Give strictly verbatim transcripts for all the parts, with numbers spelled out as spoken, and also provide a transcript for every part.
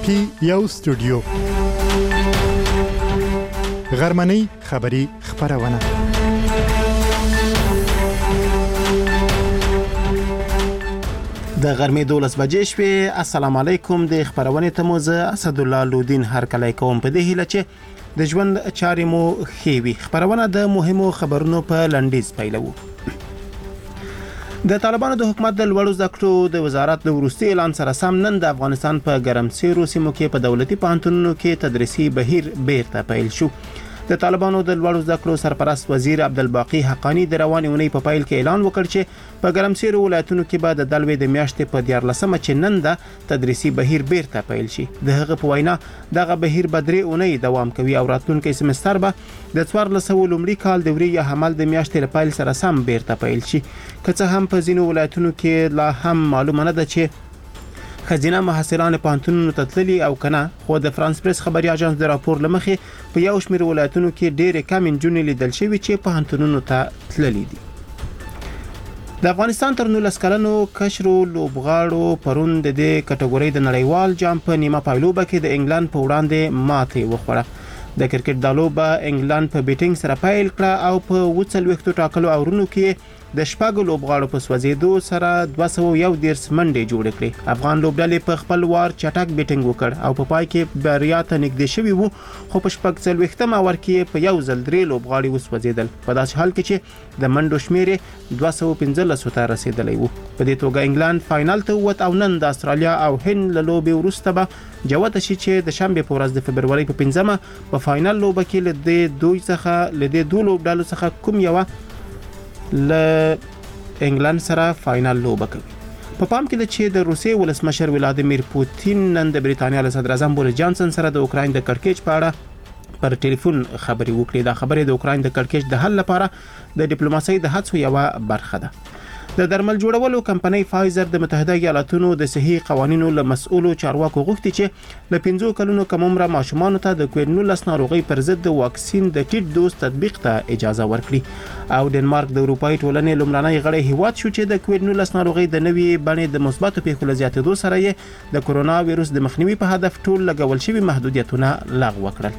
کې یو استودیو غرمنۍ خبری خبرونه د غرمې دولس بجې شوې. السلام علیکم. د خبرونه ته مو زه اسد الله لودین هر کله کوم په دې هیله چې د ژوند چارې مو خېوي. خبرونه د مهمو خبرونو په لنډیز پیلوو. د طالبانو د حکومت د لوړو زده کړو د وزارت د وروستي اعلان سره سم نن د افغانستان په ګرمسیرو سیمو کې په دولتي پوهنتونونو کې تدریسي بهیر بیرته پیل شو. د طالبانو د لوړو زده کړو سرپرست وزیر عبدالباقی حقانی د روانې اونۍ په پیل کې اعلان وکړ چې په ګرمسیرو ولایتونو کې به د دلوي د میاشتې په دیارلسمه چې نن د تدریسي بهیر بیرته پیل شي. د هغه په وینا دغه بهیر به درې اونۍ دوام کوي او راتلونکي سمستر به د څوارلس سوه لومړي کال د وري یا حمل د میاشتې له پیل سره سم بیرته پیل شي. که څه هم په ځینو ولایتونو کې لا هم معلومه نه ده چې خزینه محصلان پوهنتونونو ته تللي او کنه، خو د فرانس پریس خبري اژانس د راپور لمخې په یو شمېر ولایتونو کې ډېرې کم نجونې لیدل شوي چې پوهنتونونو ته تللي دي. د افغانستان تر نولس کلنو کشرو لوبغاړو پرون د دې کټګورۍ د نړیوال جام په نیمه پایلوبه کې د انګلند په وړاندې ماتې وخوړه. د کرکټ د لوبه انګلند په بیټینګ سره پیل کړه او په وڅلوېښتو ټاکلو اورونو کې د شپږو لوبغاړو په سوځېدو سره دوه سوه یو دېرش منډې جوړې کړې. افغان لوبډلې په خپل وار چټک بیټینګ وکړ او په پای کې بریا ته نږدې شوي وو، خو په شپږ څلوېښتم اور کې په یو ځل درې لوبغاړي وسوځېدل. په داسې حال کې چې د منډو شمېر دوه سوه پنځلسو ته رسېدلی وو. په دې توګه انګلند فاینل ته ووت او نن د استرالیا او هند له لوبې وروسته به جوته شي چې د شنبې په ورځ د فبرورۍ په پنځمه په فاینل لوبه کې له دې دوی څخه له دې دوه لوبډلو څخه کوم یوه له انګلند سره فاینل لوبه کوي. په پام کې ده چې د روسیې ولسمشر ولادیمیر پوتین نن د بریتانیا له صدر اعظم بوریس جانسن سره د اوکراین د کړکېچ په اړه پر ټلیفون خبرې وکړې. دا خبرې د اوکراین د کړکېچ د حل لپاره د ډیپلوماسۍ د هڅو یوه برخه ده. د درمل جوړولو کمپنۍ فایزر د متحده ایالاتونو د صحي قوانینو له مسؤلو چارواکو غوښتي چې له پنځو کلونو کم عمره ماشومانو ته د کووډ نولس ناروغۍ پر ضد د واکسین د ټیټ دوز تطبیق ته اجازه ورکړي. او ډنمارک د اروپایي ټولنې لومړنی غړی هیواد شو چې د کووډ نولس ناروغۍ د نوې بڼې د مثبتو پیښو له زیاتېدو سره یې د کرونا وایروس د مخنیوي په هدف ټول لګول شوي محدودیتونه لغوه کړل.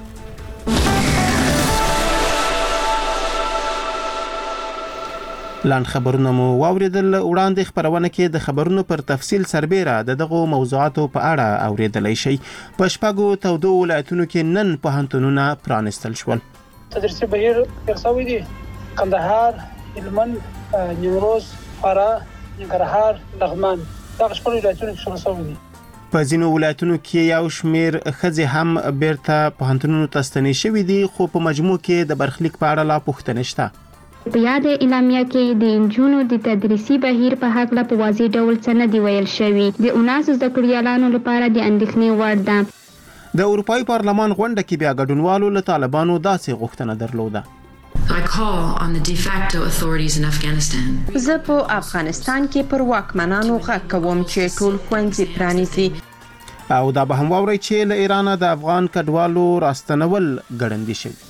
لاند خبرونه مو واوریدل. وړاندې خبرونه کې د خبرونو پر تفصیل سربېره د دغو موضوعاتو په اړه اوریدلای شي. په شپږو تودو ولایتونو کې نن پوهنتونونه پرانیستل شول. تدریسي بهیر پیښاوي دي: کندهار، هلمند، نیمروز، فراه، ننګرهار، لغمان. دا شپږ ولایتونه کې شروع شوي دي. په ځینو ولایتونو کې یو شمېر ښځې هم بیرته پوهنتونونو ته ستنې شوي دي، خو په مجموع کې د برخلیک په اړه لا پوښتنې شته. په یاد اعلامیه کې د انجونو د تدریسي بهیر په هکله په واضح ډول څه نه دی ویل شوي. د اوناسو زده کړیالانو لپاره د اندېښنې وړ ده. د اروپایي پارلمان غونډه کې بیا ګډونوالو له طالبانو داسې غوښتنه درلوده. I call on the de facto authorities in Afghanistan. زه په افغانستان کې پر واکمنانو غږ کوم چې ټول ښوونځي پرانیزي. او دا به هم واورئ چې له ایرانه د افغان کډوالو راستنول ګړندي شوي.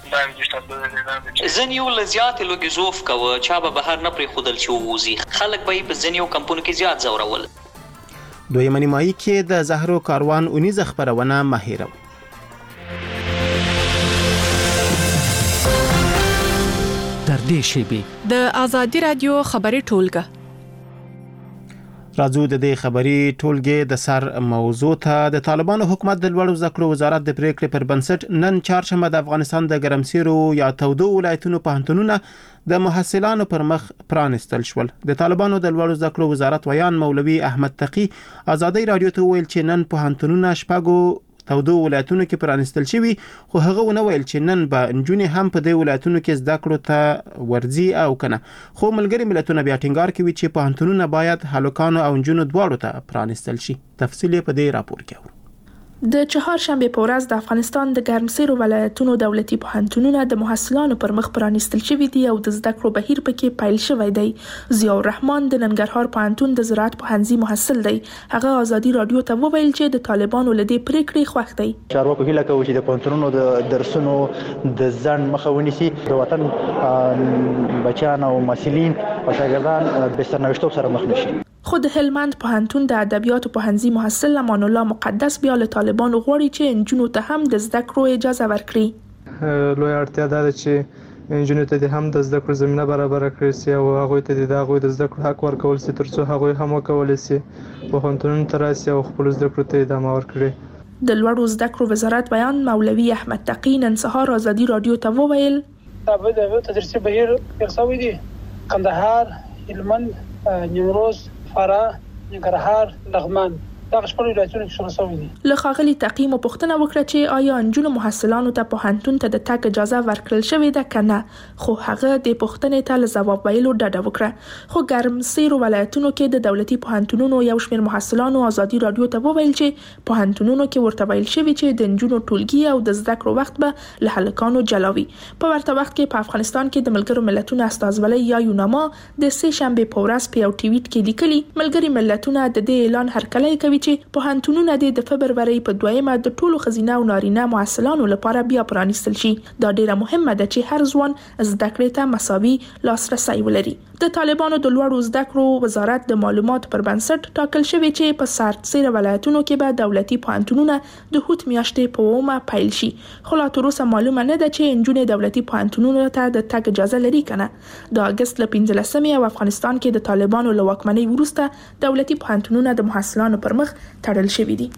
ځینې له زیاتې لوږې زوف کوه، چا به بهر نه پرېښودل چې ووځي. خلک به یې په ځینو کمپونو کې زیات ځورول. دویمه نیمایي کې د زهرو کاروان اونیزه خپرونه مه هېروئ. تر دې شیبې د آزادي رادیو خبري ټولګه راځو د دې خبري ټولګې د سر موضوع ته. د طالبانو حکومت د لوړو زده کړو وزارت د پریکړې پر بنسټ نن چهارشنبه د افغانستان د ګرمسیرو یا تودو ولایتونو پوهنتونونه د محصلانو پر مخ پرانیستل شول. د طالبانو د لوړو زده کړو وزارت ویان مولوي احمد تقی آزادۍ رادیو ته ویل چې نن پوهنتونونه شپږو تودو ولایتونو کې پرانیستل شوي، خو هغه ونه ویل چې نن به نجونې هم په دې ولایتونو کې زده کړو ته ورځي او کنه. خو ملګري ملتونه بیا ټینګار کوي چې پوهنتونونه باید هلکانو او نجونو دواړو ته پرانیستل شي. تفصیل یې په دې راپور کې اورو. د چهارشنبه په ورځ د افغانستان د ګرمسیرو ولایتونو دولتي پوهنتونونه د محصلانو پر مخ پرانیستل شوي دي او د زده کړو بهیر پکې پیل شوی دی. ضیاء الرحمن د ننګرهار پوهنتون د زراعت پوهنځي محصل دی. هغه آزادي رادیو ته وویل چې د طالبانو له دې پریکړې خوښ دی. چارواکو هیله کوي چې د پوهنتونونو د درسونو د ځنډ مخه ونیسي، د وطن بچیان او محصلین او شاګردان د سرنوشتوب سره مخ نشي. خو د هلمند پوهنتون د ادبیاتو پوهنځي محصل امان الله مقدس بیا له طالبانو غواړي چې نجونو ته هم د زده کړو اجازه ورکړي. لوی اړتیا ده چې نجونو ته هم د زده کړو زمينه برابر کړي سي او هغه ته د هغه د زده کړو حق ورکول سي ترڅو هغه هم وکول سي پوهنتون تر راسي او خپل زده کړو ته ادامه ورکړي. د لوړو زده کړو وزارت بیان مولوي احمد تقی نن سهار ازادي رادیو ته وویل دا به د تدریسي بهیر ارساوي دي کندهار، هلمند، نیمروز، فراه، ننګرهار، لغمان دا شپږ ولایتونه کې شروع شوي دي. له ښاغلي تقی مو پوښتنه وکړه چې آیا نجونو محصلانو ته پوهنتون ته د تګ اجازه ورکړل شوې ده که نه، خو هغه د پوښتنې ته له ځواب ویلو ډډه وکړه. خو ګرمسیرو ولایتونو کې د دولتي پوهنتونونو یو شمېر محصلانو ازادي رادیو ته وویل چې پوهنتونونو کې ورته ویل شوي چې د نجونو ټولګي او د زده کړو وخت به له هلکانو جلاوي. په ورته وخت کې په افغانستان کې د ملګرو ملتونو استازولۍ یا یوناما د سې شنبې په ورځ په یو ټویټ کې لیکلي ملګري ملتونه د دې اعلان هرکلی کوي چې پوهنتونونه د فبرورۍ په دویمه د ټولو ښځینه او نارینه محصلانو لپاره بیا پرانیستل شي. دا ډیره مهمه ده چې هر ځوان زده کړې ته مساوي لاسرسی ولري. د طالبانو د لوړو زده کړو وزارت د معلوماتو پر بنسټ ټاکل شوی چې په سرتسیره ولایتونو کې به دولتي پوهنتونونه د هوت میاشتې په اومه پیل شي. خو لا تر اوسه معلومه نه ده چې نجونې دولتي پوهنتونونو ته د تګ اجازه لري کنه. د اگست له پنځلسمې او افغانستان کې د طالبانو له واکمنۍ وروسته دولتي پوهنتونونه د محصلانو پر مخ تړل شوي دي.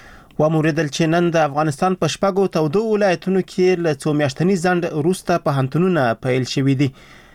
و موریدل چې نن د افغانستان په شپږو تودو ولایتونو کې له څو میاشتني ځنډ وروسته پوهنتونونه پیل شوي دي.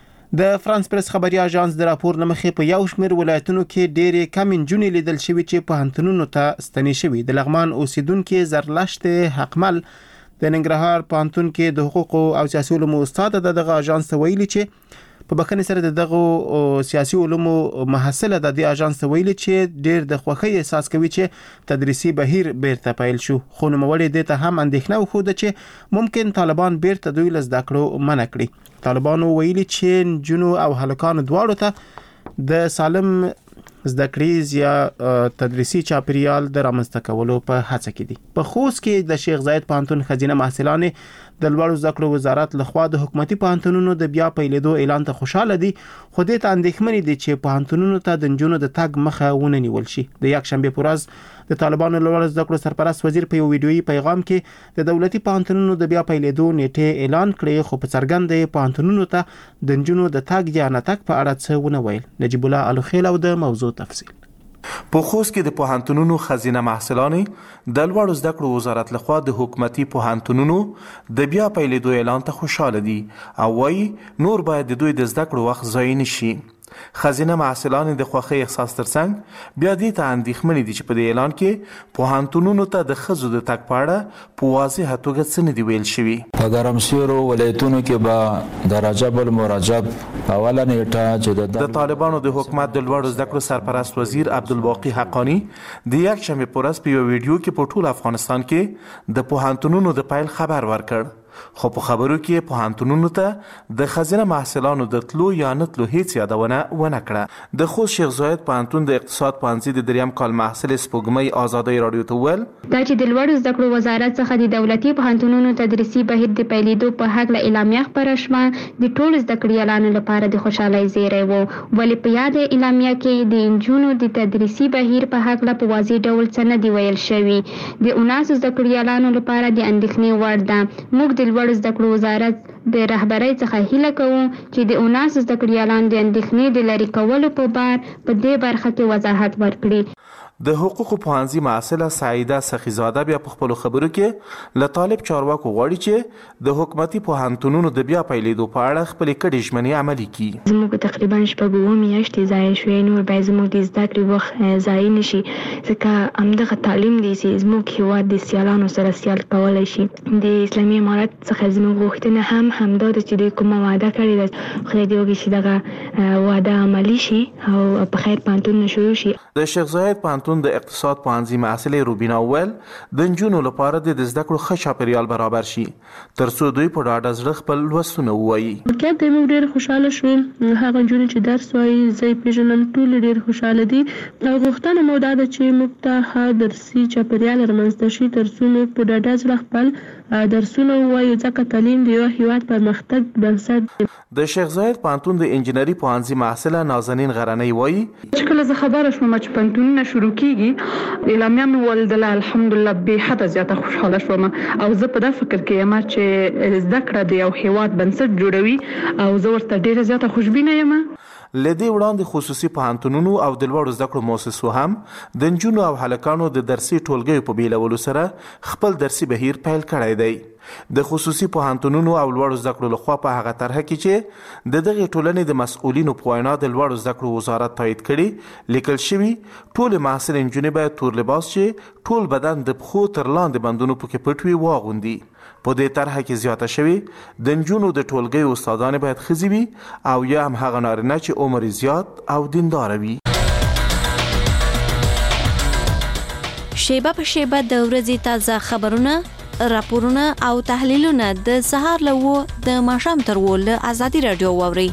د فرانس پریس خبري اژانس د راپور لمخې په یو شمېر ولایتونو کې ډېرې کم نجونې لیدل شوي چې پوهنتونونو ته ستنې شوي. د لغمان اوسیدونکي زرلشت حقمل د ننګرهار پوهنتون کې د حقوقو او سیاسي علومو استاد د دغه اژانس ویلي چې په بخښنې سره د دغه سیاسي علومو محصله د دې اژانس ویلي چې ډېر د خوښۍ احساس کوي چې تدریسي بهیر بیرته پیل شو. خو نوموړي دې ته هم اندېښنه وښوده چې ممکن طالبان بیرته دوی له زده کړو منع کړي. طالبانو ویلي چې نجونو او هلکانو دواړو ته د سالم زده کړیز یا تدریسي چاپیریال د رامنځته کولو په هڅه کې دي. په خوست کې د شیخ زاید پوهنتون ښځینه محصلانې د لوړو زده کړو وزارت لخوا د حکومتي پوهنتونونو د بیا پیلېدو اعلان ته خوشاله دي، خو دې ته اندېښمنې دي چې پوهنتونونو ته د نجونو د تګ مخه ونه نیول شي. د یکشنبې په ورځ د طالبانو لوړو زده کړو سرپرست وزیر په یو ویډیويي پیغام کې د دولتي پوهنتونونو د بیا پیلېدو نیټه اعلان کړې، خو په څرګنده پوهنتونونو ته د نجونو د تګ یا نه تګ په اړه څه ونه ویل. نجیب الله الخیل او د موضوع تفصیل. په خوست کې د پوهنتونونو ښځینه محصلانې د لوړو زده کړو وزارت لخوا د حکومتي پوهنتونونو د بیا پیلېدو اعلان ته خوشاله دي او وایي نور باید د دوی د زده کړو وخت ضایع نشي. ښځینه محصلانې د خوښۍ احساس ترڅنګ بیا دې ته اندېښمنې دي چې په دې اعلان کې پوهنتونونو ته د ښځو د تګ په اړه په واضحه توګه څه نه دي ویل شوي. په ګرمسیرو ولایتونو کې به د رجب المرجب اوله نیټه چې د طالبانو د حکومت د لوړو زده کړو سرپرست وزیر عبدالباقي حقانی د یکشنبې په ورځ په یو ویډیو کې په ټول افغانستان کې د پوهنتونونو د پیل خبر ورکړ. خو په خبرو کې پوهنتونونو ته د ښځینه محصلانو د تلو یا نه تلو هیڅ یادونه ونه کړه. د خوست شیخ زاید پوهنتون د اقتصاد پوهنځي د دریم کال محصل سپوږمۍ ازادۍ رادیو ته وویل دا چې د لوړو زده کړو وزارت څخه د دولتي پوهنتونونو تدریسي بهیر د پیلېدو په هکله اعلامیه خپره شوه د ټولو زده کړیالانو لپاره د خوشحالۍ زیری و. ولې په یاد اعلامیه کې د نجونو د تدریسي بهیر په هکله په واضح ډول څه نه دي ویل شوي. د اوناسو زده کړیالانو لپاره د اندېښنې وړ ده. موږ د لوړو زده کړو وزارت د رهبرۍ څخه هیله کوو چې د اوناسو زده کړیالانو د اندېښنې د لرې کولو په بار په دې برخه کې وضاحت ورکړي. د حقوقو پوهنځي محصله سعیده سخیزاده بیا په خپلو خبرو کې له طالب چارواکو غواړي چې د حکومتي پوهنتونونو د بیا پیلېدو په اړه خپلې کړې ژمنې عملي کړي. زموږ تقریبا شپږ اووه میاشتې ضایع شوې، نور باید زموږ د زده کړې وخت ضایع نه شي، ځکه همدغه تعلیم دی چې زموږ هېواد د سیالانو سره سیال کولی شي. د اسلامي امارت څخه زموږ غوښتنه هم همدا ده چې دوی کومه وعده کړې ده، خدای دې وکړي چې دغه وعده عملي شي او په خیر پوهنتونونه شروع شي. د شیخ زاید پوهنتون د اقتصاد پوهنځي محصلې روبینا وویل د نجونو لپاره د زده کړو ښه چاپیریال برابر شي ترڅو دوی په ډاډه زړه خپل لوستونه ووایي. واقعیت دی موږ ډېر خوشحاله شو، هغه نجونې چې درس وایي زه یې پېژنم ټولې ډېر خوشحاله دي او غوښتنه مو دا ده چې موږ ته ښه درسي چاپیریال رامنځته شي ترڅو موږ په ډاډه زړه خپل درسونه وایو ځکه تعلیم د یو هیواد پرمختګ بنسټ دی. د شیخ زاید پوهنتون د انجینري پوهنځي محصله نازنین غرنۍ وایي چې کله زه خبره شوم چې پوهنتونونه شروع کیږي اعلامیه مې ولیدله الحمدلله بې حده زیاته خوشحاله شوم او زه په دا فکر کې یم چې زده کړه د یو هیواد بنسټ جوړوي او زه ورته ډیره زیاته خوشبینه یم. لدې وړاندې خصوصي پوهنتونونو او د لوړو زده کړو مؤسسو هم د نجونو او هلکانو د درسي ټولګیو په بیلولو سره خپل درسي بهیر پیل کړی دی. د خصوصي پوهنتونونو او لوړو زده کړو لخوا په هغه طرحه کې چې د دغه ټولنې د مسؤلینو په وینا د لوړو زده کړو وزارت تایید کړي لیکل شوي ټول محصل نجونې باید تور لباس چې ټول بدن د پښو تر لاندې بندونو پکې پټ وي واغوندي. په دې طرحه کې زیاته شوي د نجونو د ټولګیو استادانې باید ښځې وي او یا هم هغه نارینه چې عمر زیات او دینداره وي. شیبه په شیبه د ورځې تازه خبرونه، راپورونه او تحلیلونه د سهار له اوه د ماښام تر اوه له ازادي راډیو واورئ.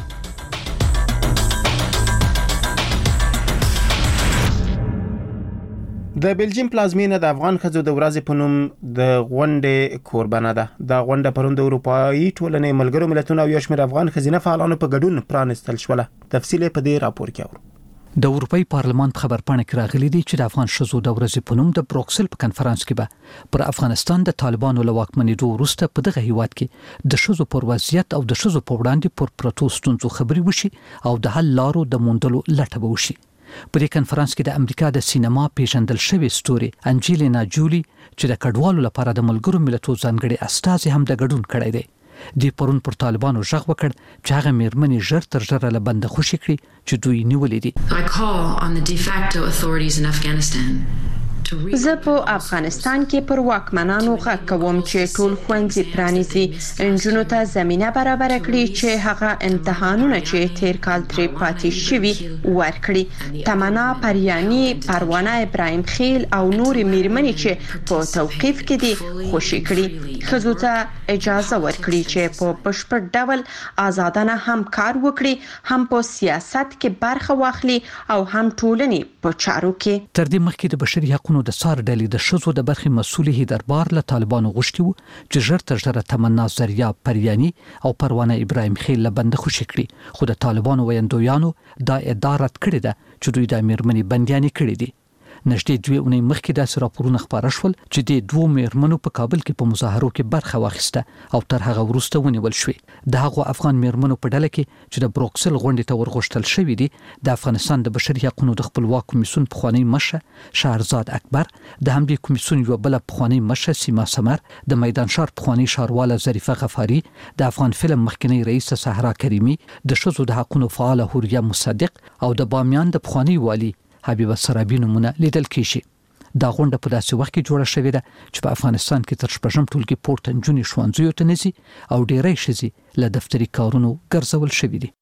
د بلجیم پلازمینه د افغان ښځو د ورځې په نوم د غونډې کوربانه ده. دا غونډه پرون د اروپایي ټولنې ملګرو ملتونو او یو شمېر افغان ښځینه فعالانو په ګډون پرانستل شوله. تفصیل په دې راپور کې اورو. د اروپאי پارلمان په خبرپاڼه کې راغلي دي چې د افغان ښځو د ورځې په نوم د بروکسل په کنفرانس کې به پر افغانستان د طالبانو له واکمنېدو وروسته په دغه هیواد کې د ښځو پر وضعیت او د ښځو په وړاندې پر پرتو ستونزو خبرې وشي او د حل لارو د موندلو لټه به وشي. په دې کنفرانس کې د امریکا د سینما پیژندل شوی ستوري انجلینا جولی چې د کډوالو لپاره د ملګرو ملتونو ځانګړي استازي هم د ګډون کړی دی. د پرون پر طالبانو ژغ وکړ چې هغه میرمنې ژر تر ژره له بنده خوشي کړي چې دوی نیولې دي. I call on the de facto authorities in Afghanistan زه په افغانستان کې پر واکمنانو غږ کوم چې ټول ښوونځي پرانیزي، نجونو ته زمینه برابره کړي چې هغه امتحانونه چې تیر کال ترې پاتې شوي ورکړي. تمنا پریانی، پروانه ابراهیم خیل او نورې میرمنې چې په توقیف کې دي خوشي کړي. ښځو ته اجازه ورکړي چې په بشپړ ډول آزادانه هم کار وکړي، هم په سیاست کې برخه واخلي او هم ټولنې په چارو کې. تر دې مخکې د بشري حقوقو د سار ډلې د ښځو د برخې مسؤلې هیدربار له طالبانو غوښتي وو چې ژر تر ژره تمنا زریاب پریانی او پروانه ابراهیم خیل له بنده خوشي کړي، خو د طالبانو ویندویانو دا ادعا رد کړې ده چې دوی د میرمنې بندیانې کړې دي. نږدې دوه اونۍ مخکې داسې راپورونه خپاره شول چې د دوو میرمنو په کابل کې په مظاهرو کې برخه واخیسته او تر هغه وروسته ونیول شوې. د هغو افغان میرمنو په ډله کې چې د بروکسل غونډې ته ورغوښتل شوي دي د افغانستان د بشري حقوقو د خپلواک کمیسیون پخوانی مشر شهرزاد اکبر، د همدې کمیسیون یو بل پخوانی مشر سیما سمر، د میدان شهر پخوانی ښارواله ظریفه غفاری، د افغان فلم مخکنی رئیس صحرا کریمی، د ښځو د حقوقو فعال حوریه مصدق او د بامیان د پخوانی والی حبیبه سرابی نمونه لیدل کیږي. دا غونډه په داسې وخت کې جوړه شوې ده چې په افغانستان کې تر شپږم ټولګي پورته نجونې ښوونځیو ته نه ځي او ډېری ښځې له دفتري کارونو ګرځول شوي دي.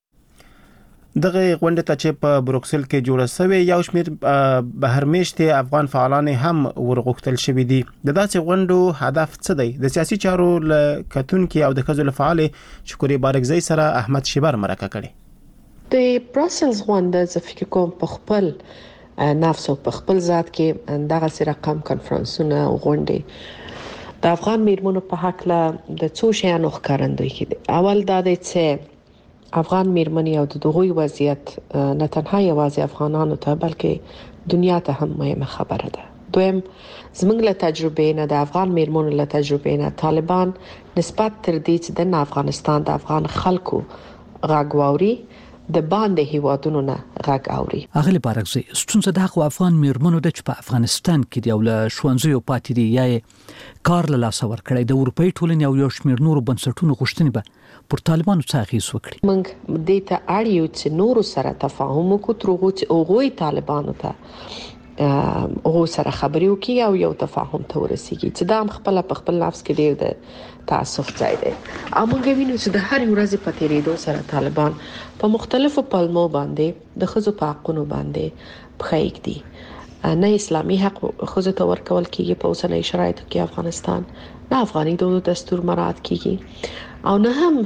دغه غونډه ته چې په بروکسل کې جوړه شوې یو شمېر بهرمېشتي افغان فعالان هم ورغوښتل شوي دي. د داسې غونډو هدف څه دی؟ د سیاسي چارو له کتونکي او د ښځو له فعالې شکوري بارکزی سره احمد شیبر مرکه کړې. د بروسلز غونډه زه فکر کوم په خپل نفس او په خپل ذات کې دغه سره رقم کنفرانسونه او غونډې د افغان میرمنو په حق له د څو شیانو ښکارندوی کړي. اول دا دی چې افغان میرمنې او د دغوی وضعیت نه تنها یوازې افغانانو ته بلکې دنیا ته هم مهمه خبره ده. دویم زموږ له تجربې نه د افغان میرمنو له تجربې نه طالبان نسبت تر دې چې د افغانستان د افغان خلکو غږ واوري د باندې هیوادونو نه غږ اوري. اغلی بارکزی ستونزه د هغو افغان میرمنو د چې په افغانستان کې دی او له ښوونځیو پاتې دي یا کار له لاسه ورکړی. د اروپאי ټولنې او یو شمېر نورو بنسټونو غوښتنې به پر طالبانو څه اغېز وکړي. موږ دې ته اړ یو چې نورو سره تفاهم وکړو تر هغو چې هغوی طالبانو ته او سره خبرې وکړي او یو تفاهم ته ورسیږي چې دا هم خپل په خپل نفس کې ډېر د تاسف ځای دی. او موږ وینو چې د هر ورځې په تیریدو سره طالبان په مختلفو پلمو باندې د ښځو په حقونو باندې پښه ایږدي. نه اسلامي حق ښځو ته ورکول کېږي په اوسنیو شرایطو کې افغانستان، نه افغاني دود دستور مراعات کېږي او نه هم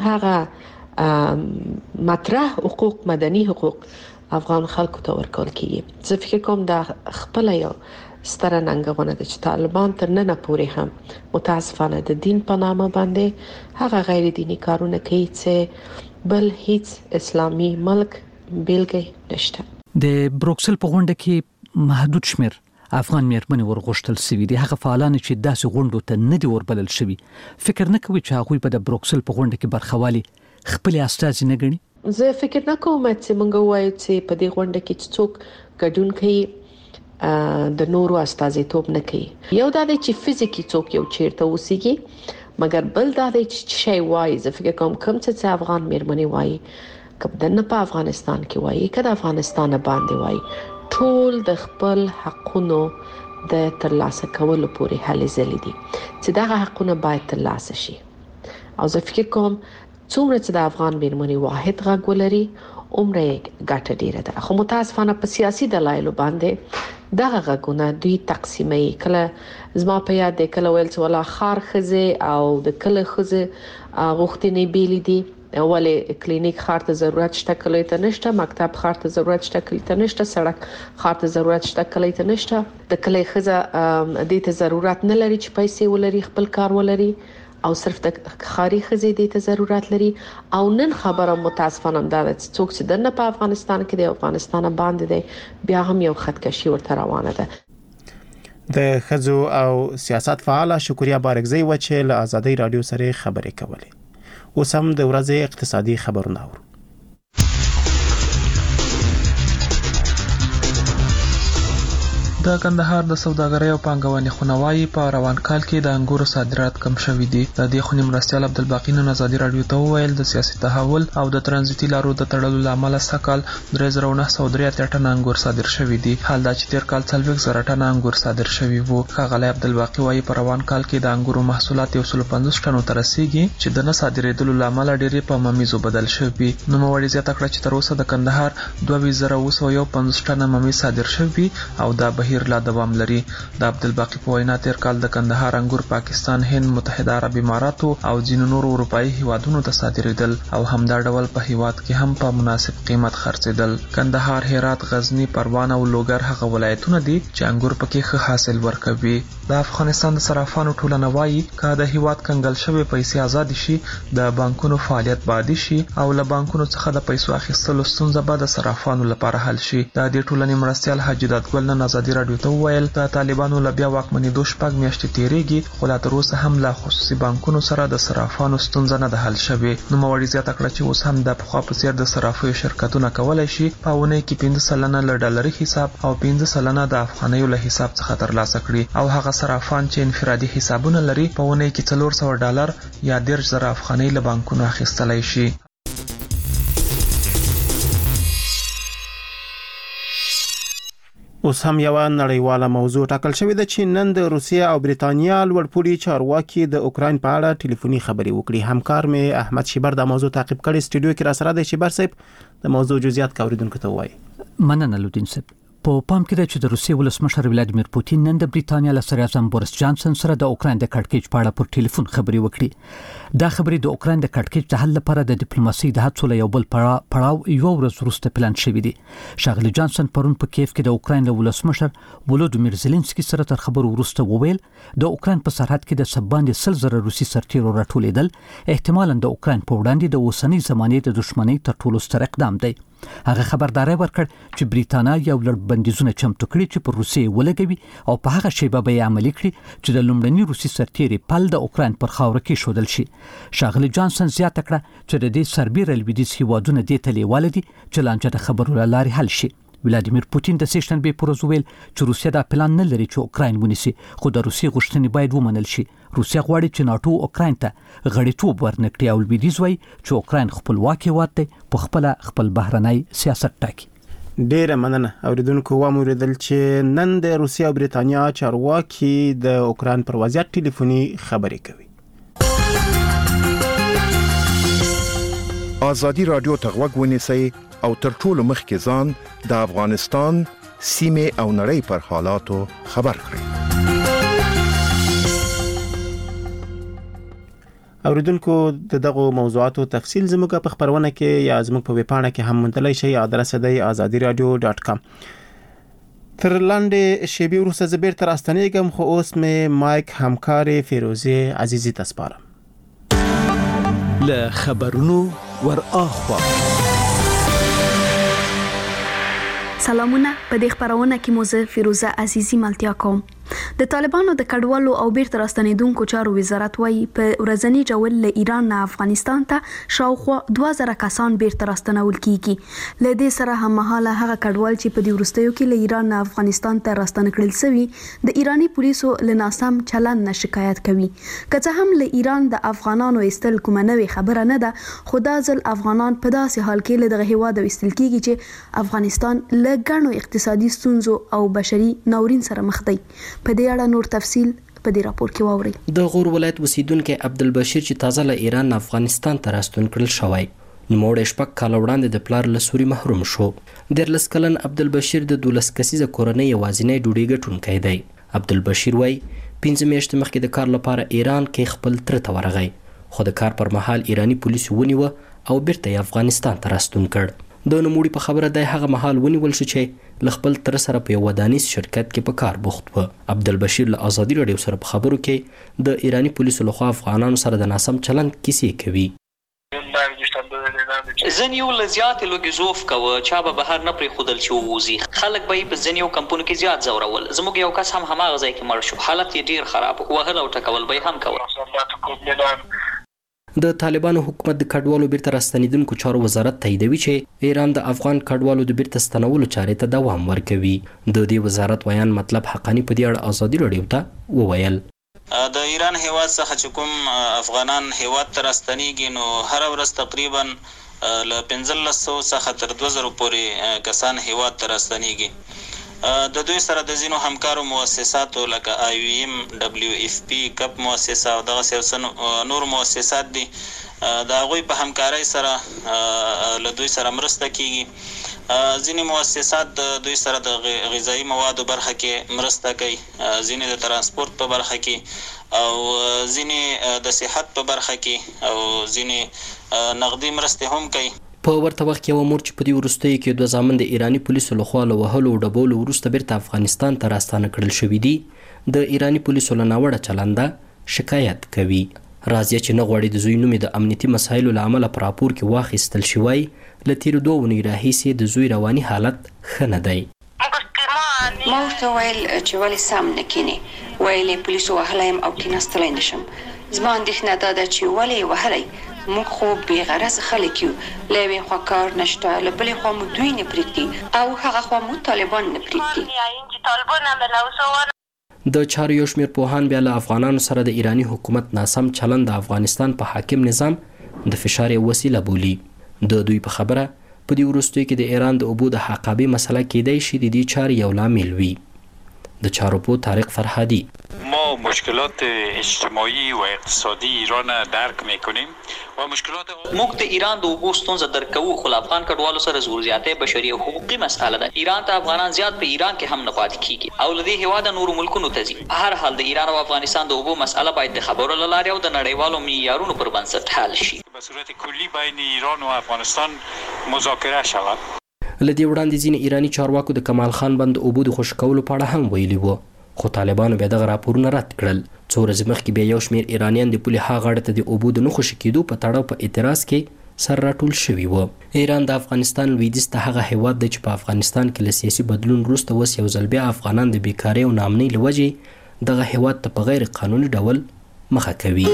هغه مطرح حقوق مدني حقوق افغان خلکو ته ورکول کیږي. زه فکر کوم دا خپل یو ستره ننګونه ده چې طالبان تر نن پورې هم متاسفانه د دین په نامه باندې هغه غیر دینی کارونه کوي چې بل هیڅ اسلامي ملک بیلګه نشته. د بروکسل په غونډه کې محدود شمیر افغان میرمنې ورغښتل سوي دي. هغه فعالان چې داسې غونډو ته نه دي وربلل شوي فکر نه کوي چې هغوی په د بروکسل په غونډه کې برخوالي خپل استازي نه ګڼي. زه فکر نه کوم چې موږ وایو چې په دې غونډه کې څوک ګډون کوي د نورو استازیتوب نه کوي. یو دا دی چې فزیکی څوک یو چیرته اوسېږي، مګر بل دا دی چې شی وایي. زه فکر کوم کوم چې افغان میرمنې وایي کله د نه په افغانستان کې وایي کله افغانستان باندې وایي ټول د خپل حقونو د ترلاسه کولو پورې هلې ځلې دي چې دغه حقونه باید ترلاسه شي. او زه فکر کوم څومره چې د افغان میرمنې واحد غږ ولري عمره ګټه ډیره ده. خو متاسفانه په سیاسي دلایلو باندې دغه غږونه دوی تقسیمي. کله زما په یاد دی کله ویل چې ولا خار خزه او د کله خزه غوښتنې بیلې دي. ولې کلینیک خار ته ضرورت شته کله ته نشته، مکتب خار ته ضرورت شته کله ته نشته، سړک خار ته ضرورت شته کله ته نشته. د کله خزه دې ته ضرورت نه لري چې پیسې ولري خپل کار ولري او صرف د خاري خزې دې ته ضرورت لري. او نن خبره متاسفانه ده چې څوک چې دنه په افغانستان کې د افغانستان باندې دی بیا هم یو خدکشي ورته روانه ده. د خزو او سیاست فعال شکریا بارګزی و چې له آزادۍ رادیو سره خبرې کولې. اوس هم د ورځې اقتصادي خبرونه اورو. د کندهار د سوداګرۍ او پانګونې خونوایي په روان کال کې د انګورو صادرات کم شوي دي. د دې خونې مرستیال عبدالباقی نن ازادي رادیو ته وویل د سیاسي تحول او د ترانزیتي لارو د تړلو لامل سکهال درې زره نهه سوه درې اتیا ټنه انګور صادر شوي دي. حال دا چې تیر کال څلوېښت زره ټنه انګور صادر شوي وو. ښاغلی عبدالباقی وایي په روان کال کې د انګورو محصولات یو سل پنځوس ټنو ته رسیږي چې د نه صادرېدلو لامل ډېرې په ممیزو بدل شوي. نوموړي زیاته کړه چې تر اوسه د کندهار دوه ویشت زره اوه سوه یو پنځوس ټنه ممیز صادر شوي او دا بهیر لا دوام لري. د عبدالباقی په وینا تیر کال د کندهار انګور پاکستان، هند، متحده عرب اماراتو او ځینو نورو اروپایي هیوادونو ته صادرېدل او همدا ډول په هیواد کې هم په مناسب قیمت خرڅېدل. کندهار، هرات، غزنی، پروان او لوګر هغه ولایتونه دي چې انګور پکې ښه حاصل ورکوي. د افغانستان د صرافانو ټولنه وایي که د هیواد کنګل شوې پیسې آزاد شي د بانکونو فعالیت به عادي شي او له بانکونو څخه د پیسو اخیستلو ستونزه به د صرافانو لپاره حل شي. د دې ټولنې مرستیال حاجي دادګل نن ازادي رادیو ته وویل د طالبانو له بیا واکمنېدو شپږ میاشتې تېرېږي خو لا تر اوسه هم له خصوصي بانکونو سره د صرافانو ستونزه نه ده حل شوې. نوموړي زیاته کړه چې اوس هم د پخوا په څېر د صرافیو شرکتونه کولی شي په اونۍ کې پنځه سلنه له ډالري حساب او پنځه سلنه د افغانیو له حساب څخه ترلاسه کړي او هغه صرافان چې انفرادي حسابونه لري په اونۍ کې څلور سوه ډالر یا دېرش زره افغانۍ له بانکونو اخیستلی شي. اوس هم یو نړیواله موضوع ټاکل شوې ده چې نن د روسیې او بریتانیا لوړپوړي چارواکي د اوکراین په اړه ټلیفوني خبرې وکړي. همکار مې احمد شیبر دا موضوع تعقیب کړي. سټوډیو کې را سره دی شیبر صاحب د موضوع جزئیات اوریدونکو ته وایي. مننه لودین صاحب. په پام کې ده چې د روسیې ولسمشر ولادیمیر پوتین نن د بریتانیا له صدر اعظم بوریس جانسن سره د اوکراین د کړکېچ په اړه پر ټلیفون خبرې وکړي. دا خبرې د اوکراین د کړکېچ د حل لپاره د ډیپلوماسي د هڅو له یو بل پړاو یو ورځ وروسته پلان شوی دی. ښاغلی جانسن پرون په کیف کې د اوکراین له ولسمشر ولودیمیر زيلنسکي سره تر خبرو وروسته وویل د اوکراین په سرحد کې د سباندې سل زره روسي سرتیرو راټولېدل احتمالاً د اوکراین په وړاندې د اوسنۍ زمانې د دښمنۍ تر ټولو ستر اقدام دی. هغه خبرداري ورکړ چې بریتانیا یو لړ بندیزونه چمتو کړي چې پر روسیې ولګوي او په هغه شی به یې عملي کړي چې د لومړني روسي سرتیري پل د اوکراین پر خاوره کې شودل شي. ښاغلی جانسن زیاته کړه چې د دې سربیره لویدیځ هیوادونه دې ته لیواله دي چې لانجه د خبرو له لارې حل شي. ولادیمیر پوتین د سې شنبې پر ورځ ویل چې روسیه دا پلان نه لري چې اوکراین ونیسي خو د روسیې غوښتنې باید ومنل شي. روسیه غواړي چې ناټو اوکراین ته غړیتوب ورنکړي او لویدیځ وایي چې اوکراین خپلواک هیواد دی په خپل خپل بهرنی سیاست ټاکي. ډیره مننه. اوریدونکو واوریدل چې نن د روسیې او بریتانیا چارواکي د اوکراین پر وضعیت ټلیفوني خبرې کوي. آزادی رادیو ته غوږ ونیسئ او تر ټولو مخکې ځان د افغانستان سیمې او نړۍ پر حالاتو خبر کړئ. اوریدونکو د دغه موضوعاتو تفصیل زموږ په خبرونه کې یا زموږ په ویبپاڼه کې هم موندلای شئ. ادرس دی azadi radio dot com. تر لاندې شیبې وروسته زه بیرته راستنېږم، خو اوس مې مایک همکارې فیروزې عزیزي ته سپارم. له خبرونو ور اخوا سلامونه. په دې خبرونه کې مو زه فیروزه عزیزي ملتیا کوم. د طالبانو د کډوالو او بیرته راستنیدونکو چارو وزارت وايي په ورځنی ډول له ایران نه افغانستان ته شاوخوا دوه زره کسان بیرته راستنول کیږي. له دې سره هم مهاله هغه کډوال چې په دې وروستیو کې له ایران نه افغانستان ته راستنه کړل شوي د ایرانی پولیسو له ناسم چلند نه شکایت کوي. که څه هم له ایران د افغانانو ایستل کومه نوې خبره نه ده، خو دا ځل افغانان په داسې حال کې له دغه هیواد ایستل کیږي چې افغانستان له ګڼو اقتصادي ستونزو او بشري ناورین سره مخ دی. په دې اړه نور تفصیل په دې راپور کې واورئ. د غور ولایت اوسیدونکو عبدالبشیر چې تازه له ایران نه افغانستان ته راستون کړل شوی، نوموړی شپږ کاله وړاندې د پلار له سوري محروم شو. دیارلس کلن عبدالبشیر د دولس کسیزه کورنۍ یوازینی ډوډۍ ګټونکی دی. عبدالبشیر وایي پنځه میاشتې مخکې د کار لپاره ایران کې خپل تره ته ورغی، خو د کار پر مهال ایرانی پولیسو ونیوه او بیرته یې افغانستان ته راستون کړ. د نوموړي په خبره د هغه مهال ونیول شو چې ل خپل تر سره په یو ودانیز شرکت کې په کار بوخت و. عبدالبشیر له آزادي رادیو سره په خبرو کې د ایرانی پولیسو لخوا افغانانو سره د ناسم چلند کیسې کوي. ځینې ول زیات لوګیزوف کوه چا به بهر نه پرې خودل چې ووزي، خلک به په ځینې کمپونو کې زیات زورول. زموږ یو کس هم هماغه ځای کې مړ شو، حالت یې ډیر خراب و، وهل او ټکول به هم کوه. د طالبانو حکومت د کډوالو بیرته راستنیدونکو چارو وزارت تاییدوي چې ایران د افغان کډوالو د بیرته ستنولو چارې ته دوام ورکوي. د دې وزارت ویان مطلب حقانی په دې اړه آزادي رادیو ته وویل. د ایران هیواد څخه چې کوم افغانان هیواد ته راستنیږي نو هر ورځ تقریبا له پنځلس سوه څخه تر دوه زره پورې کسان هیواد ته راستنیږي. د دوی سره د ځینو همکارو مؤسساتو لکه آی وی ایم، ډبلیو اف پی، کپ مؤسسه او دغه نور مؤسسات دي، د هغوی په همکارۍ سره له دوی سره مرسته کیږي. ځینې مؤسسات د دوی سره د غذایي موادو برخه کې مرسته کوي، ځینې د ترانسپورت په برخه کې او ځینې د صحت په برخه کې او ځینې نقدي مرستې هم کوي. په ورته وخت کې یو مور چې په دې وروستیو کې دوه زامن د ایرانی پولیسو لخوا له وهلو او ډبولو وروسته بیرته افغانستان ته راستانه کړل شوي دي، د ایرانی پولیسو له ناوړه چلنده شکایت کوي. راځي چې نه غواړي د زوی نوم د امنیتي مسایلو له امله په راپور کې واخیستل شوی. له تیرو دوه اونیو راهیسې د زوی رواني حالت ښه نه دی. ما ورته ویل چې ولې سم نه کینې، ویلې پولیسو وهلی یم او کیناستلی نه شم. زما اندېښنه دا ده چې ولې یې وهلی، موږ خو بې غرض خلک یو، له یوې خوا کار نشته، له بلې خوا مو دوی نه پرېږدي او هغه خوا مو طالبان نه پرېږدي. د چارو یو شمېر پوهان بیا له افغانانو سره د ایرانی حکومت ناسم چلند د افغانستان په حاکم نظام د فشار وسیله بولي. د دوی په خبره په دې وروستیو کې د ایران د اوبو د حقابې مسله کېدای شي د دې چارې یو لامل وي. د چارواکو طارق فرهادی: ما مشکلات اجتماعی و اقتصادی ایران درک میکنیم و مشکلات موږ د ایران د اوبو ستونزه درک کوو، خو افغان کډوالو سره زور زیاتې بشري او حقوقي مسله ده. ایران ته افغانان زیات په ایران کې هم نه پاتې کیږي او له دې هیواده نورو ملکونو ته ځي. په هر حال د ایران او افغانستان د اوبو مسله باید د خبرو له لارې او د نړیوالو معیارونو پر بنسټ حل شي. به صورت کلی بین ایران و افغانستان مذاکره شود. لدې وړاندې ځینې ایرانی چارواکو د کمال خان بند اوبو د خوشی کولو په اړه هم ویلي وو، خو طالبانو بیا دغه راپورونه رد کړل. څو ورځې مخکې بیا یو شمېر ایرانیان د پولې ها غاړې ته د اوبو د نه خوشي کېدو په تړاو په اعتراض کې سر راټول شوي وو. ایران د افغانستان لویدیځ ته هغه هیواد دی چې په افغانستان کې له سیاسي بدلون وروسته اوس یو ځل بیا افغانان د بیکارۍ او ناامنۍ له وجې دغه هیواد ته په غیر قانوني ډول مخه کوي.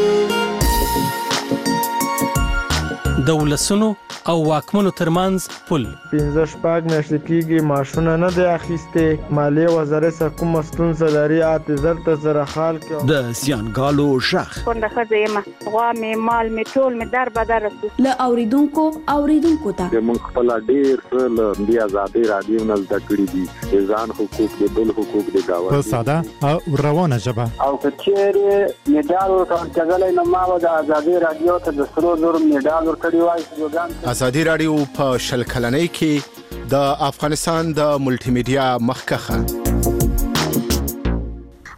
د ولسونو او واکمنو ترمنځ پل پنځه شپږ میاشتې کېږي معاشونه نه دی اخیستې. مالیې وزارت څخه کومه ستونزه لري اته زر ته زره خال کې د زیانګالو غږ کونډه ښځه یم، غوا مې مال مې ټول مې در بدر رسو له اوریدونکو اوریدونکو ته موږ خپل ډېر څه له دې آزادۍ رادیو نه زده کړي دي، د ځان حقوق د بل حقوق د گاونډي په ساده او روانه ژبه. او که چېرې میډال ورکول کېدلی نو ما به د آزادۍ رادیو ته د سرو زرو میډال ورکړی وای. آزادي رادیو په شل کلنۍ کې د افغانستان د ملټي میډیا مخکخه.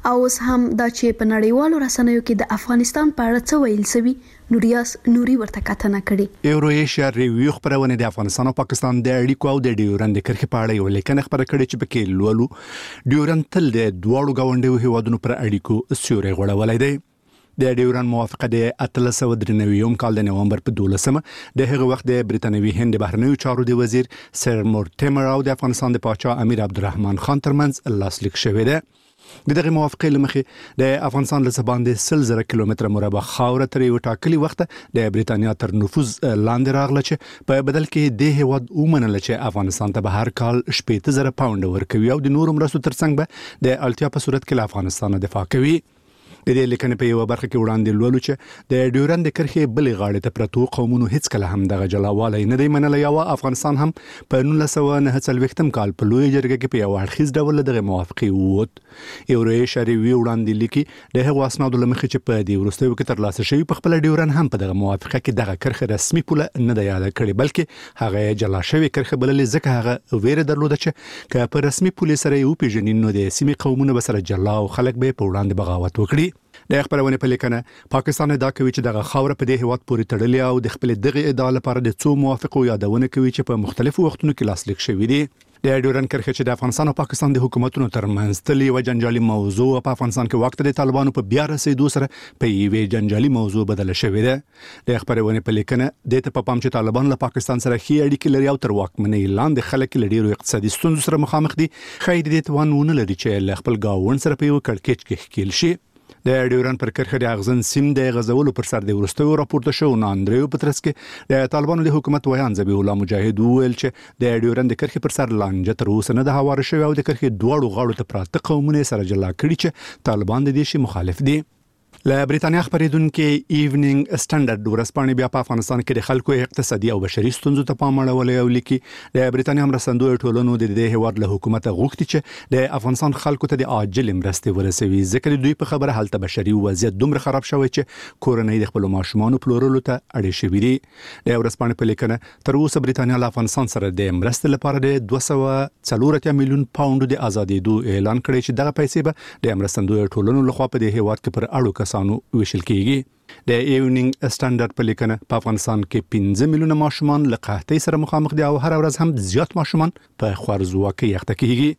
او اوس هم دا چې په نړیوالو رسنیو کې د افغانستان په اړه څه ویل سوي نوریاس نوري ورته کتنه کړي. یورو ایشیا ریویو خبرونه د افغانستان او پاکستان د اړیکو او د ډیورند کرښې په اړه یو لیکنه خبره کړې چې پکې لولو ډیورند تل د دواړو غونډو هیوادونو پر اړیکو سیوري غوړولای دی. د ډیورند موافقه د اتلس سوه درې نوي کال د نومبر په دولسمه د هغه وخت د برتانوي هند بهرنیو چارو د وزیر سر مورټیمر او د افغانستان د پاچا امیر عبدالرحمن خان ترمنځ لاسلیک شوی دی. د دغه موافقې لمخې د افغانستان له باندې سل زره کیلومتره مربع خاوره تر یو ټاکلي وخت د برتانیا تر نفوذ لاندې راغله چې په بدل کې د هیواد ومنل چې افغانستان ته به هر کال شپږ زره پاونډ ورکوي او د نورو مرستو ترڅنګ به د اړتیا په صورت کې له افغانستان دفاع کوي. د دې لیکنې په یو برخه کې وړاندې لولو چې د ډیورند کرښې بلې غاړې ته پرتو قومونو هیڅ کله هم دغه جلاوالی نه دی منلی او افغانستان هم په نولس سوه نهه څلوېښتم کال په لویه جرګه کې په یو اړخیز ډول دغه موافقې ووت. یورو ایشیا ریویو وړاندې لیکي د هغو اسنادو له مخې چې په دې وروستیو کې ترلاسه شوي په خپله ډیورند هم په دغه موافقه کې دغه کرښه رسمي پوله نه ده یاده کړې بلکې هغه یې جلا شوې کرښه بللې ځکه هغه ویره درلوده چې که په رسمي پولې سره یې وپېژني نو د سیمې قومونه به سره جلا او خلک به یې په وړاندې بغاوت وکړي. د خبرونه په لیکنه پاکستان ادعا کوي چې دغه خاوره په دې هیواد پورې تړلې او د خپل دغه ادعا لپاره د څو موافقو یادونه کوي چې په مختلفو وختونو کې لاسلیک شوي دي. د ډیورند کرښه چې د افغانستان او پاکستان د حکومتونو ترمنځ تل یو جنجالي موضوع په افغانستان کې وخت د طالبانو په بیا رسیدو سره په یوې جنجالي موضوع بدله شوې ده. د خبرونه په لیکنه د ته په پام چې طالبان له پاکستان سره خې اړیکې لري او تر واکمنۍ لاندې خلک له ډیرو اقتصادي ستونزو سره مخامخ دي. خیر دې توان ونه لري چې له خپل گاوند سره په یو کړکېچ کې ښکیل شي. د ډیورند پر کرښه د اغزن سیم د غزولو پر سر د ورستیو راپورته شو نه اندریو پترس کې د طالبانو د حکومت ویان ذبیح الله مجاهد ویل چې د ډیورند کرښه پر سر لانجه تر اوسه نه د هواره شوی او د کرښې دواړو غاړو ته پراته قومونه سره جلا کړي چې طالبان د دې شي مخالف دي. له بریتانیا خبرېدونکو ایونینګ سټانډرډ ورځپاڼې بیا په افغانستان کې د خلکو اقتصادي او بشري ستونزو ته پام اړولی او لیکي د بریتانیا مرستندویو ټولنو د دې هیواد له حکومته غوښتي چې د افغانستان خلکو ته د عاجل مرستې ورسوي ځکه د دوی په خبره هلته بشري وضعیت دومره خراب شوی چې کورنۍ د خپل ماشومانو پلورلو ته اړې شوي دي. د ورځپاڼې په لیکنه تر اوسه بریتانیا له افغانستان سره د مرستې لپاره د دوه سوه څلور اتیا میلیون پاونډ د ازادېدو اعلان کړی چې دغه پیسې به د مرستندویو ټولنو لخوا په دې هیواد کې پر اړو کسانو ویشل کیږي. د ایونینګ سټانډرډ په لیکنه په افغانستان کې پنځه میلیونه ماشومان له قحطۍ سره مخامخ دي او هر ورځ هم زیات ماشومان په خوارځواکۍ اخته کیږي.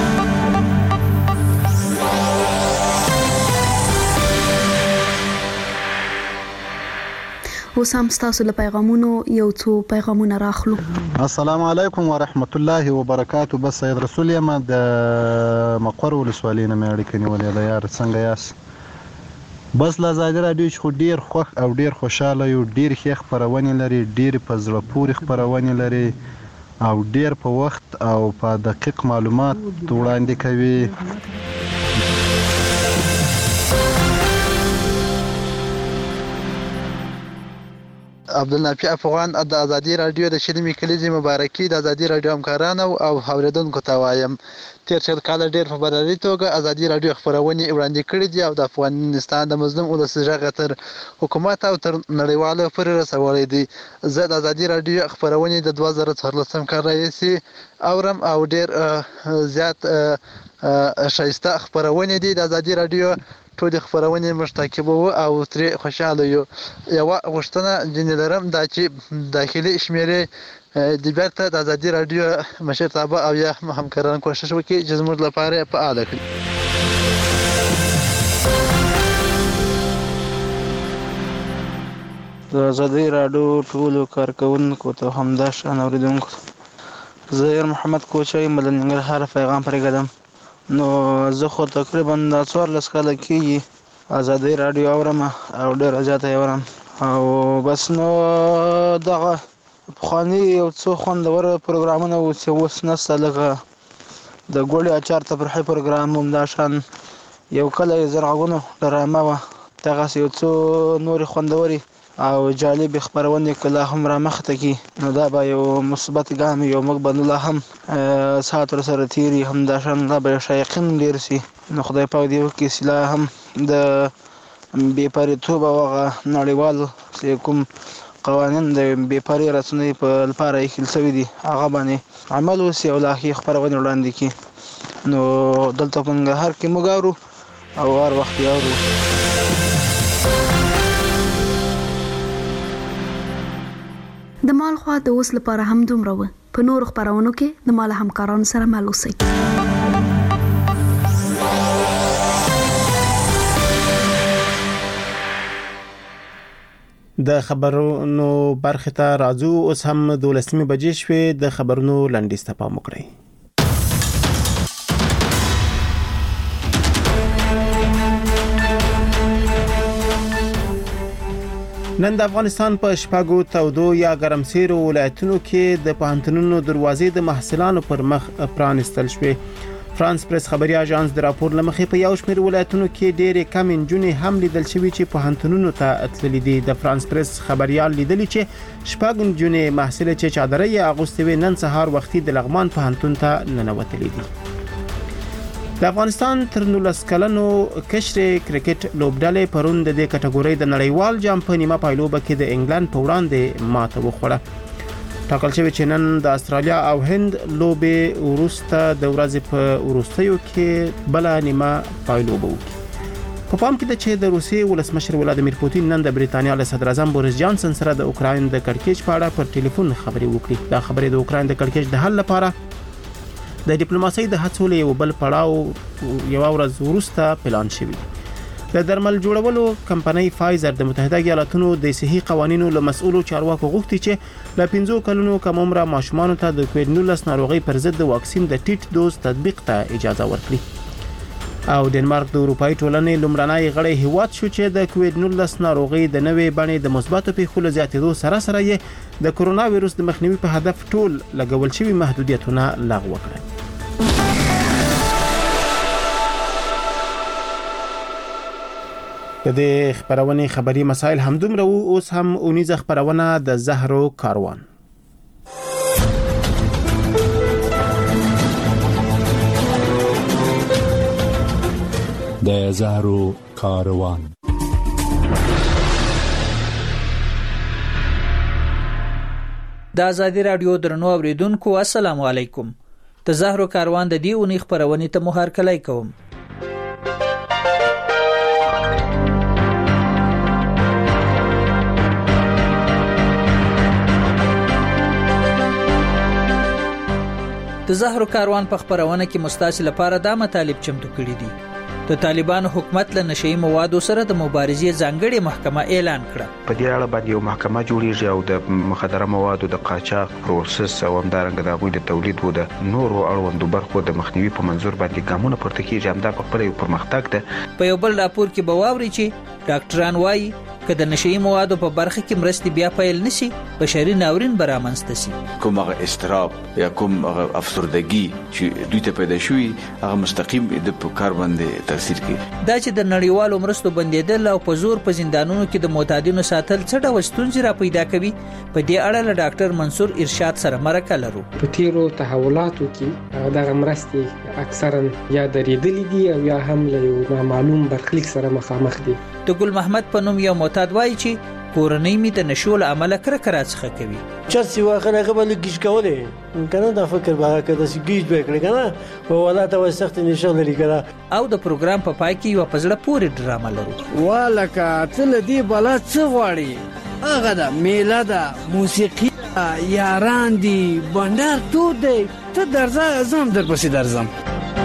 اوس هم ستاسو له پیغامونو یو څو پیغامونه راخلو. السلام علیکم ورحمت الله وبرکاتو. بس سید رسول یم د مقر ولسوالۍ نه مې اړیکه نیولې ده. یار څنګه یاست؟ بس له ازادي راډیو چې خو ډیر خوښ او ډیر خوشاله یو، ډیر ښه خبرونه لري، ډیر په زړه پورې خبرونه لري او ډیر په وخت او په دقیق معلومات وړاندې کوي. عبدالنافع افغان د ازادي راډیو د شلمې کلیزې مبارکي د ازادي راډیو همکارانو او اوریدونکو ته وایم تیر شل کال ډیر په برابري توګه ازادي راډیو خبرونه وړاندې کړې دي او د افغانستان د مظلوم ولس غږ تر حکومت او تر نړیوالو پورې رسولې دي. زه د ازادي راډیو خبرونه د دوه زره څوارلسم کال راهیسې اورم او ډیر زیات ښایسته خبرونه دي. د ازادي راډیو ټول خبرونه مشتاقبو او ترې خوشاله یو. یو غوښتنه جن لرم دا چې داخلي شمیرې د بیرته د ازادي راډیو مشرتابه او یا همکاران کوشش وکړي چې زموږ لپاره فعال کړي. د ازادي راډیو ټولو کارکونکو ته همدا شان اوریدونکو زه ير محمد کوچای مدن ننګرهار پیغام پرېږدم. نو زه خو تقریبا د څوارلس کاله کېږي ازادي راډیو اورم او ډېره زیاته یې اورم او بس نو دغه پخواني یو څو خوندور پروګرامونه اوس اوس نشته، لکه د ګوړې اچار تفریحي پروګرام همداشان یو کله یې زرغونو ډرامه وه، دغسې یو څو نورې خوندورې او جالب خبرونه کله هم را مخته کی. نو دا به یو مثبت ګام یو موږ به لا هم ساعت سره تیری هم دا شان لا به شایقین ډیر سي. نو خدای پاک دی وکړي چې لا هم د بې پرېتوب او هغه نړیوال کوم قوانین د بې پرې رسنۍ په لپاره ایښل شوي دي هغه باندې عمل وسي او لا ښې خپرونې وړاندې کړي. نو دلته په ننګرهار کې موږ اورو او هر وخت یاورو. د مال خوا د اوس لپاره هم دومره و. په نور خبرونو کې د مال همکارانو سره مل اوسئ. د خبرونو برخه ته راځو. اوس هم دولسمې بجې شوې. د خبرونو لنډیز ته پام وکړئ. نن د افغانستان په شپږو تودو یا ګرمسیرو ولایتونو کې د پوهنتونونو دروازې د محصلانو پر مخ پرانستل شوې. فرانس پریس خبري اژانس د راپور لمخې په یو شمېر ولایتونو کې ډېرې کم نجونې هم لیدل شوې چې پوهنتونونو ته تللې دي. د فرانس پریس خبريال لیدلي چې شپږ نجونې محصلې چې چادرې یې اغوستې وې نن سهار وختي د لغمان پوهنتون ته ننوتلې دي. د افغانستان تر نولس کلنو کشرې کرکټ لوبډلې پرون د دې کټګورۍ د نړیوال جام په نیمه پایلوبه کې د انګلند په وړاندې ماته وخوړه. ټاکل شوی چې نن د استرالیا او هند لوبې ورسته د ورځې په ورستیو کې بل نیمه پایلوبه وکړي. په پام کې د چې د روسیې ولسمشر ولادیمیر پوتین نن د بریتانیا له صدر اعظم بوریس جانسن سره د اوکراین د کړکېچ په اړه پر ټلیفون خبرې وکړي. دا خبرې د اوکراین د کړکېچ د حل لپاره د ډیپلوماسۍ د هڅو له یو بل پړاو یو ورځ وروسته پلان شوی. د درمل جوړولو کمپنۍ فایزر د متحده ایالاتونو د صحي قوانینو له مسؤلو چارواکو غوښتي چې له پنځو کلونو کم عمره ماشومانو ته د کووډ نولس ناروغي پر ضد د واکسین د ټیټ دوز تطبیق ته اجازه ورکړي. او ډنمارک د اروپאי ټولنې لومړنی غړی هیواد شو چې د کووډ نولس ناروغي د نوې بڼې د مثبتو پیښو له زیاتېدو سره سره یې د کرونا وایروس د مخنیوي په هدف ټول لګول شوي محدودیتونه لغوه کړل. د دې خبرونه خبري مسائل هم دومره وو. اوس هم اونیزه خبرونه د زهرو کاروان. د زهرو کاروان. د ازادي رادیو درنو اوریدونکو السلام علیکم. د زهرو کاروان د دې اونۍ خبرونه ته مو هرکلی کوم. د زهرو کاروان په خبرونه کې مستاسل لپاره دا مطالب چمتو کړي دي. د طالبانو حکومت له نشئی موادو سره د مبارزې ځانګړې محکمه اعلان کړه. په دې اړه باندې یو محکمه جوړیږي او د مخدره موادو د قاچاق پروسس او همدارنګه د غوي د تولید او د نورو اړوندو برخو د مخنیوي په منظور باندې ګامونه پورته کیږي. همدا په خپل یو پرمختګ ده. په یو بل راپور کې بواوري چې ډاکټران وایي که د نشئی موادو په برخه کې مرستې بیا پیل نشي بشري ناورین برامنځته شي. کوم هغه استراب یا کوم هغه افسردګي چې دوی ته پیدا شوي هغه مستقیم د کار باندې تاثیر کوي. دا چې د نړیوالو مرستو بندیدل او په زور په زندانونو کې د معتادینو ساتل څه ډول ستونزې را پیدا کوي په دې اړه له ډاکټر منصور ارشاد سره مرکه لرو. په تیرو تحولاتو کې دغه مرستې اکثرا یا درېدلې دي او یا هم له یو نامعلوم برخلیک سره مخامخ دي. د ګل محمد په نوم یو معتاد وایي چې کورنۍ می د نشو له عمله کرکه راڅخه کوي. چرسي واخله قبل گیج کوله کنه دا فکر باغه کده چې گیج وکړي کنه او ولاته و سخت نشو لري کنه. او د پروګرام په پای کې یو پزړه پورې ډرامه لرو. والکه تل دې بلا څه غواړي هغه د میله د موسیقي یاران دي بندر تو دی ته درځه زم در پسې درځم.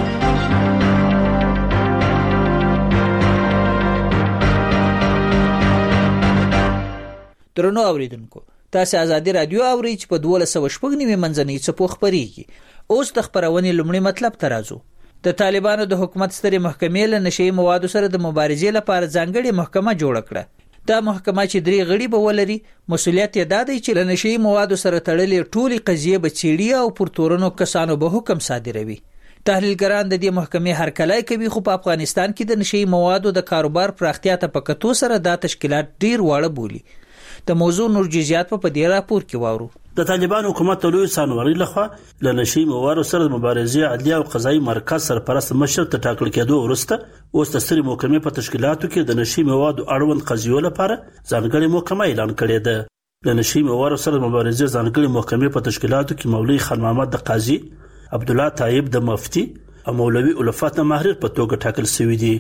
درنو اوریدونکو تاسو ازادي رادیو اورئ چې په دوه سوه شپږ نیمه منځنۍ څپو خبريږي. اوس د خبرونې لومړی مطلب ته راځو. د طالبانو د حکومت سترې محکمې له نشئی موادو سره د مبارزې لپاره ځانګړې محکمه جوړه کړه. دا محکمه چې درې غړي به ولري مسولیت یې دا دی چې له نشئی موادو سره تړلې ټولې قضیې به څېړي او پر تورنو کسانو به حکم صادروي. تحلیلګران د دې محکمې هرکلی کوي خو په افغانستان کې د نشئی موادو د کاروبار پراختیا ته په کتو سره دا تشکیلات ډیر واړه بولي. د موضوع نور جزئیات په دې راپور کې واورو. د طالبان حکومت له لوی سانوري لخوا له نشئی موادو سره د مبارزې عدلیه او قضایي مرکز سرپرست مشر ته ټاکل کېدو وروسته اوس د سترې محکمې په تشکیلاتو کې د نشئی موادو اړوند قضیو لپاره ځانګړې محکمه اعلان کړې ده. د نشئی موادو سره د مبارزې ځانګړې محکمې په تشکیلاتو کې مولوي خان محمد د قاضي، عبد الله طيب د مفتي او مولوي الفات محرر په توګه ټاکل شوی دي.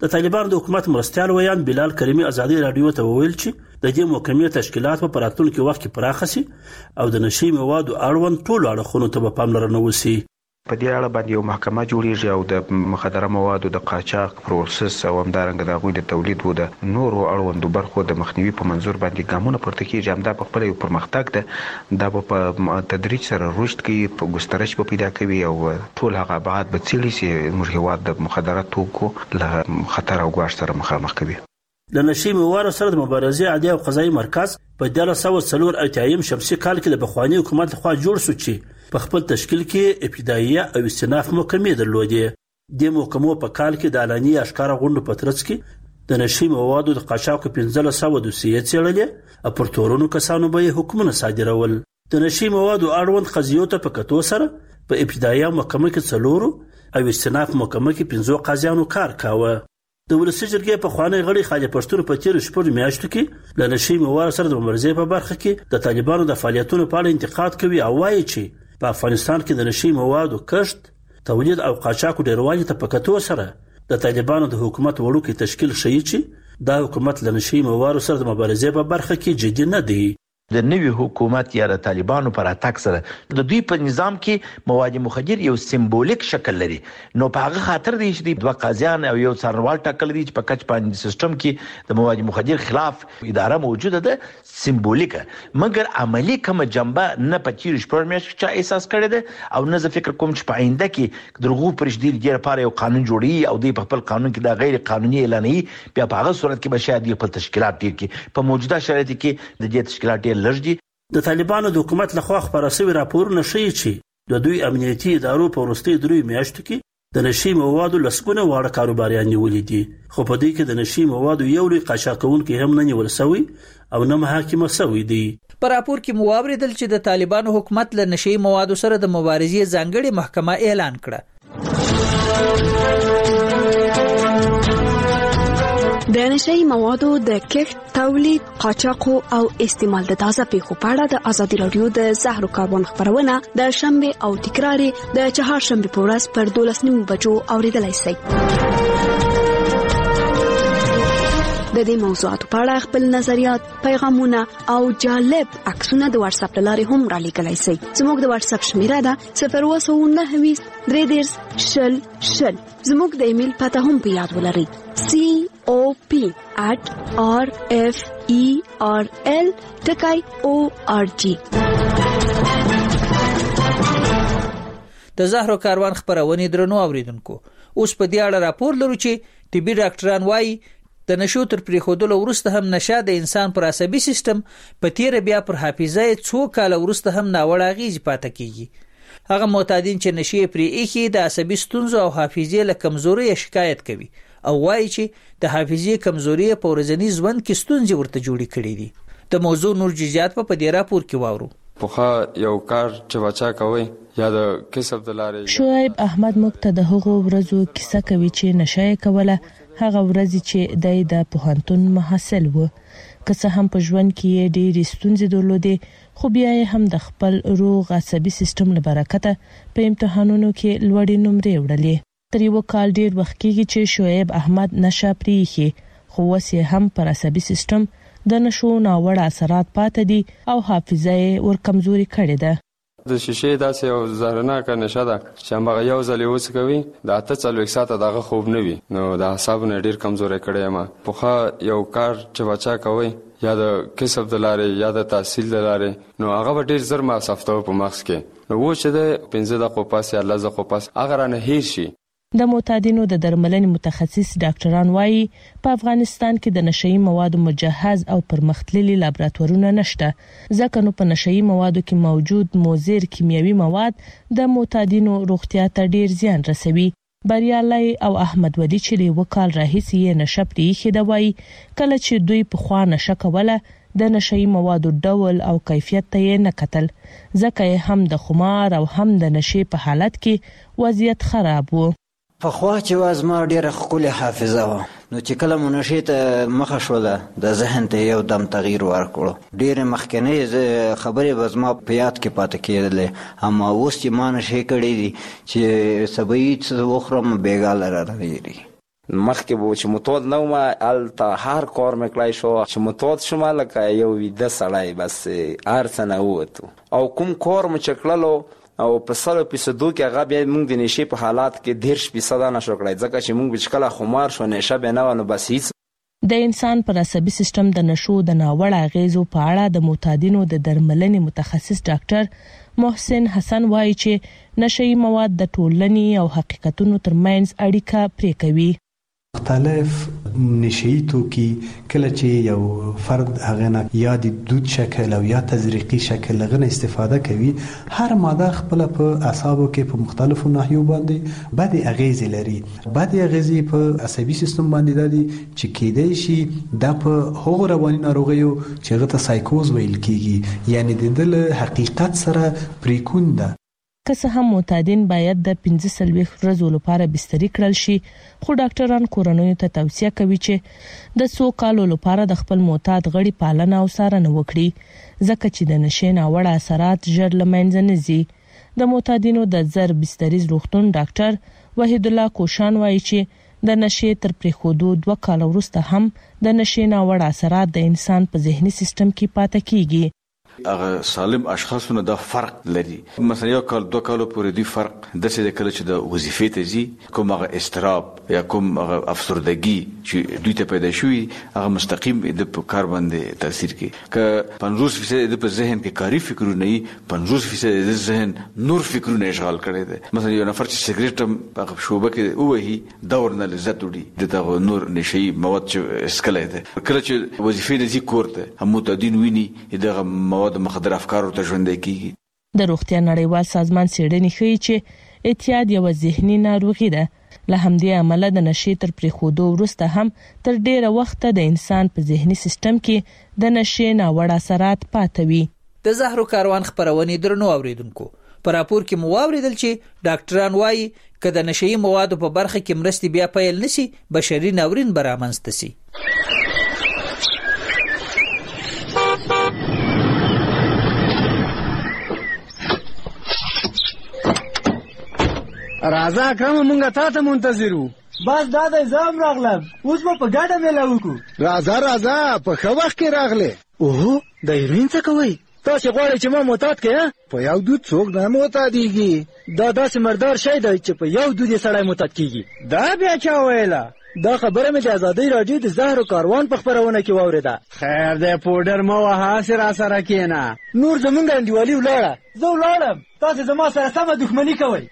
د طالبانو د حکومت مرستيال ویان بلال کریمی ازادي رادیو ته وویل چې د دې محکمې تشکیلات په راتلونکي وخت کې پراخ شي او د نشي موادو اړوند ټولو اړخونو ته پاملرنه وشي. په دې اړه باندې یو محکمه جوړیږي او د مخدره موادو د قاچاق پروسس او همدارنګه د هغوی د تولید او د نورو اړوندو برخو د مخنیوي په منظور باندې ګامونه پورته کیږي. همدا په خپل یو پرمختګ ده، دا په تدریج سره رشد کوي، په ګسترش به پیدا کوي او ټول هغه ابعاد به څیړي چې موږ هیواد د مخدره توکو له خطر او ګواښ سره مخامخ کوي. د نشي موادو سره د مبارزې عدالي او قضایي مرکز په دولس سوه څلور اتیایم شمسي کال کې د بخوانی حکومت لخوا جوړ شو چې په خپل تشکیل کې ابتدائیه او استئناف محکمې درلودې. د محکمو په کال کې د اعلاني اشکار غونډو په ترڅ کې د نشي موادو د قاچاق پنځه سوه دوسیې څېړلې او پر تورونو کسانو به حکمونه صادرول. د نشي موادو اړوند قضیو ته په کتو سره په ابتدائیه محکمه کې څلورو او استئناف محکمه کې پنځو قاضیانو کار کاوه. د ولسي جرګې په خوانی غړي خالد پښتون په تیر شپږ میاشتو کې د نشي موادو سره د مبارزې په برخه کې د طالبانو د فعالیتونو په اړه انتقاد کوي او وایي چې په افغانستان کې د نشي موادو کښت، تولید او قاچاق ډیروالي ته په کتو سره د طالبانو د حکومت وړوکی تشکیل ښیي چې دا حکومت له نشي موادو سره د مبارزې په برخه کې جدي نه دی. د نوي حکومت یا د طالبانو پر اتاک سره د دوی په نظام کې مواد مخدر یو سمبولیک شکل لري، نو په هغه خاطر دی چې دوه قاضیان او یو څارنوال ټاکل دي چې په کچ باندې سیستم کې د مواد مخدر خلاف اداره موجوده ده، سمبولیکه، مګر عملی کوم جنبه نه پچیر شپږ میاشتې چا احساس کړی ده او نه زه فکر کوم چې په آینده کې درغو پرشدي لري لپاره یو قانون جوړي او دوی په خپل قانون کې د غیر قانوني اعلاني بیا په هغه صورت کې به شاید خپل تشکیلات ډیر کې په موجوده شرایطو کې د دې تشکیلات ډیر لږ. د طالبانو د حکومت لخوا خبره شوی راپورونه ښیي چې د دوی امنیتي ادارو په وروستیو دریو میاشتو کې د نشي موادو لسګونه واړه کاروباریان نیولي دي، خو په دې کې د نشي موادو یو لوی قاچاق کوونکی هم نه نیول شوی او نه محاکمه شوی دی. په راپور کې مو واوریدل چې د طالبانو حکومت له نشي موادو سره د مبارزې ځانګړې محکمه اعلان کړه. د نشي موادو د کښت، تولید، قاچاق او استعمال د تازه پیښو په اړه د ازادي رادیو د زهرو کاربن خبرونه د شنبه او تکرار د چهارشنبه په ورځ پر دولس نیمو بجو اوریدلای شئ. د دې موضوعاتو په اړه خپل نظریات، پیغامونه او جالب عکسونه د واتس اپ لارې هم را لیږلای شئ. زموږ د واتس اپ شمیره ده صفر اووه سوه نهه ویشت درې دېرش شل شل. زموږ د ایمیل پته هم په یاد ولرئ: سی او پی at r f e r l ټکی او ار جی. د زهرو کاروان خبرونه درنو اوریدونکو، اوس په دې اړه راپور لرو چې طبي ډاکټران وایي د نشو تر پریښودلو وروسته هم نشه د انسان پر عصبي سیستم په تیر بیا پر حافظه څو کال وروسته هم ناوړه اغیز پاتې کیږي. هغه معتادین چې نشي پرې ایخي د عصبي ستونزو او حافظې له کمزوري شکایت کوي او وایي چې د حافظې کمزوري په ورځني ژوند کې ستونزې ورته جوړې کړې دي. د موضوع نور جزئیات په دې راپور کې واورو. پوخا یو کار چې بچا کوي یا د کسب د لارې. شعیب احمد مقته د هغو ورځو کیسه کوي چې نشه کوله، هغه ورځ چې دای د پوهنتون محصل و، که څه هم په ژوند کې ډېرې ستونزې درلودې خو بیا هم د خپل روغ عصبي سیستم له برکته په امتحانونو کې لوړې نمرې وړلې. تر یو کال ډېر وخت کېږي چې شعیب احمد نشه پرېښي، خو اوس یې هم پر عصبي سیستم د نشو ناوړه اثرات پاتې دي او حافظه یې ور کمزوري کړې ده. د شیشې داسې یو زهرناکه نشه ده چې هغه یو ځل یې وڅکوي د اته څلوېښت ساعته دغه خوب نه وي، نو د اعصابو نه ډېر کمزوری کړی یم. پخوا یو کار چې بچا کوئ یا د کسب د لارې یا د تحصیل د لارې، نو هغه به ډېر زر مصرفتوه په مغز کې، نو اوس چې د پنځه دقیقو پس یا لس دقیقو پس هغه رانه هیر شي. د معتادینو د درملنې متخصص ډاکټران وایي په افغانستان کې د نشئی موادو مجهز او پرمختللي لابراتوارونه نشته، ځکه نو په نشئی موادو کې موجود مضر کیمیاوي مواد د معتادینو روغتیا ته ډیر زیان رسوي. بریالي او احمد ولی چې وکال راهیسي نشه پریخي د وایي کله چې دوی په خوا نشه کوله د نشئی موادو ډول او کیفیت ته نه کتل، ځکه هم د خمار او هم د نشې په حالت کې وضعیت خراب وو. په خوا چې وازما ډیره خولي حافظه و، نو چې کله منشي ته مخه شوله د ذهن ته یو دم تغییر ورکړو. ډیره مخکنی خبرې وازما په یاد کې پاتې کېدلې، اما اوس چې ما نشي کړی دي چې سبې څه وخرم بیګاله راغلی. مخکې به چې متود نه وم هلته هر کار مې کړی شو چې متود شوم لکه یو ویده سړی بس هر څه نه ووتو او کوم کار مو چې کړلو او په سلو فیصدو کې هغه بیا موږ د نشې په حالات کې دېرش فیصده نشو کړی ځکه چې موږ چې کله خمار شو نشه به نه وه نو بس هیڅ د انسان پر عصبي سیستم د نشو د ناوړه اغیزو په اړه د معتادینو د درملنې متخصص ډاکټر محسن حسن وایي چې نشئی مواد د ټولنې او حقیقتونو ترمنځ اړیکه پرې کوي. مختلف نشئی توکي کله چې یو فرد هغه نه یا د دود شکل او یا تزریقي شکل غن استفاده کوي هر ماده خپل په اعصابو کې په مختلفو ناحیو باندې بعد اغیز لري بعد اغیز په عصبي سیستم باندې دي چې کېدای شي د په هغو رواني ناروغیو چې غته سایکوز ویل کیږي یعنی د دل حقیقت سره پریکون ده. که څه هم معتادین باید د پنځه څلوېښت ورځو لپاره بستري کړل شي خو ډاکټران کورنیو ته توصیه کوي چې د څو کالو لپاره د خپل معتاد غړي پالنه او څارنه وکړي ځکه چې د نشې ناوړه اثرات ژر له منځه نه ځي. د معتادینو د زر بستریز روغتون ډاکټر وحید الله کوشان وایي چې د نشې تر پریښودو دوه کال وروسته هم د نشې ناوړه اثرات د انسان په ذهني سیستم کې پاتې کیږي. هغه سالم اشخاصونه د فرق لري مثلا یو کال دوه کالو پورې دی فرق د څه د کله چې د وظیفې ته ځي کوم هغه استراب یا کوم هغه افسردګي چې دوی ته پیدا شوی هغه مستقیم د کار باندې تاثیر کوي ک پنځوس فیصد د په ذهن کې کاری فکرونه وي پنځوس فیصد د ذهن نور فکرونه اشغال کړي دي مثلا یو نفر چې سیګریټ په شوبه کې وهي دور نه لذت وړي دغه نور نشي مواد چې اسکلای دي کله چې وظیفې د ذکر ته هم متدین ویني دغه مواد د مخدر افکارو ته ژوندۍ کیږي. د روغتیا نړیوال سازمان څېړنې ښیي چې اعتیاد یو ذهني ناروغي ده. له همدې امله د نشې تر پریښودو وروسته هم تر ډیره وخته د انسان په ذهني سیستم کې د نشې ناوړه اثرات پاتې وي. د زهرو کاروان خبرونه درنو اوریدونکو په راپور کې مو اوریدل چې ډاکټران وایي چې د نشئی موادو په برخه کې مرستې بیا پیل نشي بشري ناورین برامنځته سي. راځه اکرم مونږه تا ته منتظر وو بس دا د زام راغلم اوس به په ګډه میله وکړو راځه راځه په ښه وخت کې راغلی اوهو د هیروین څه کوئ تاسې غواړئ چې ما معتاد کړې په یو دود څوک نه معتادېږي دا داسې مردار شی دی چې په یو دود یې سړی معتاد کېږي دا بیا چا ویله دا خبره مې د ازادۍ راډیو د زهرو کاروان په خپرونه کې واورېده خیر دی پوډر مه وهه هسې راسره کښېنه نور زمونږ انډیوالي ولاړه زه ولاړم تاسې زما سره سمه دښمني کوئ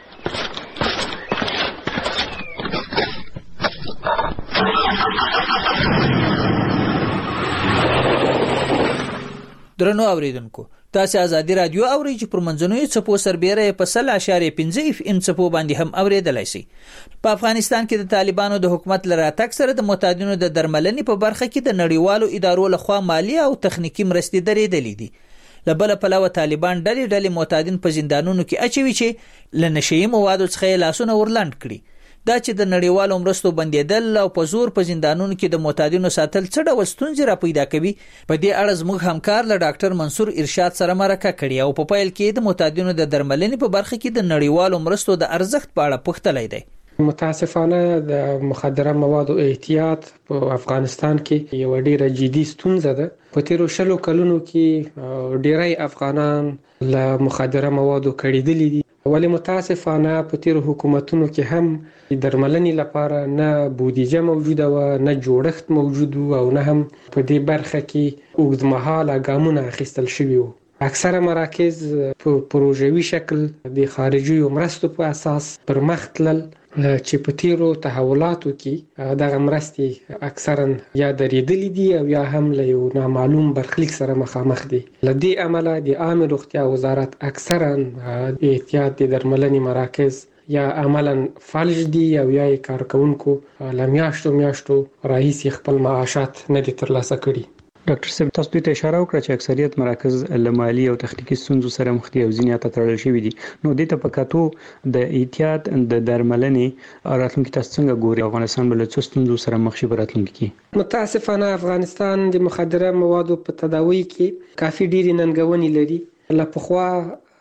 درنو اوریدونکو تاسو ازادي رادیو اورئ چې پر منځنوي چپو سربېره په سل اشاریه پنځه اف ام چپو باندې هم اوریدلای شي. په افغانستان کې د طالبانو د حکومت لراتګ سره د معتادینو د درملنې په برخه کې د نړیوالو ادارو لخوا مالی او تخنیکی مرستې درېدلې دي. لبل پلاو طالبان ډلې ډلې معتادین په زندانونو کې اچوي چې لنشئی موادو څخه لاسونه ورلاند کړي. دا چې د نړیوالو مرستو بندیدل او په زور په زندانونو کې د معتادینو ساتل څه ډول ستونزې را پیدا کوي په دې اړه زموږ همکار له ډاکټر منصور ارشاد سره مرکه کړې او په پیل کې د معتادینو د درملنې په برخه کې د نړیوالو مرستو د ارزښت په اړه پوښتلی دی. متاسفانه د مخدره موادو اعتیاد په افغانستان کې یو ډیره جدي ستونزه ده. په تیرو شلو کلونو کې ډیری افغانان له مخدره موادو کړیدلي دي ولی متاسفانه په تیرو حکومتونو کې هم درملنې لپاره نه بودیجه موجوده و نه جوړښت موجود او نه هم په دې برخه کې اوږدمهاله ګامونه اخیستل شوي وو. اکثره مراکز په پروژوي شکل د خارجي مرستو په اساس پر مخ تلل چې په تیرو تحولاتو کې دغه مرستې اکثرا یا درېدلې دي او یا هم له یو نامعلوم برخلیک سره مخامخ دي. له دې امله د عامه روغتیا وزارت اکثرا احتیاط د درملنې مراکز یا عملا فلج دي او یا کارکونکو له میاشتو میاشتو راهیسې خپل معاشات نه دي ترلاسه کړي. ډاکټر صاحب تاسو ته اشاره وکړه چې اکثریت مراکز له مالی او تخنیکی ستونزو سره مخ دي او ځینې ته تړل شوي دي. نو د ته پکاتو د احتیاط د درملنې راتلونکي تاسو څنګه ګوري افغانستان بل څه ستونزو سره مخ شي راتلونکي کې؟ متاسفانه افغانستان د مخدره موادو په تداوی کې کافي ډېری ننګونې لري. له پخوا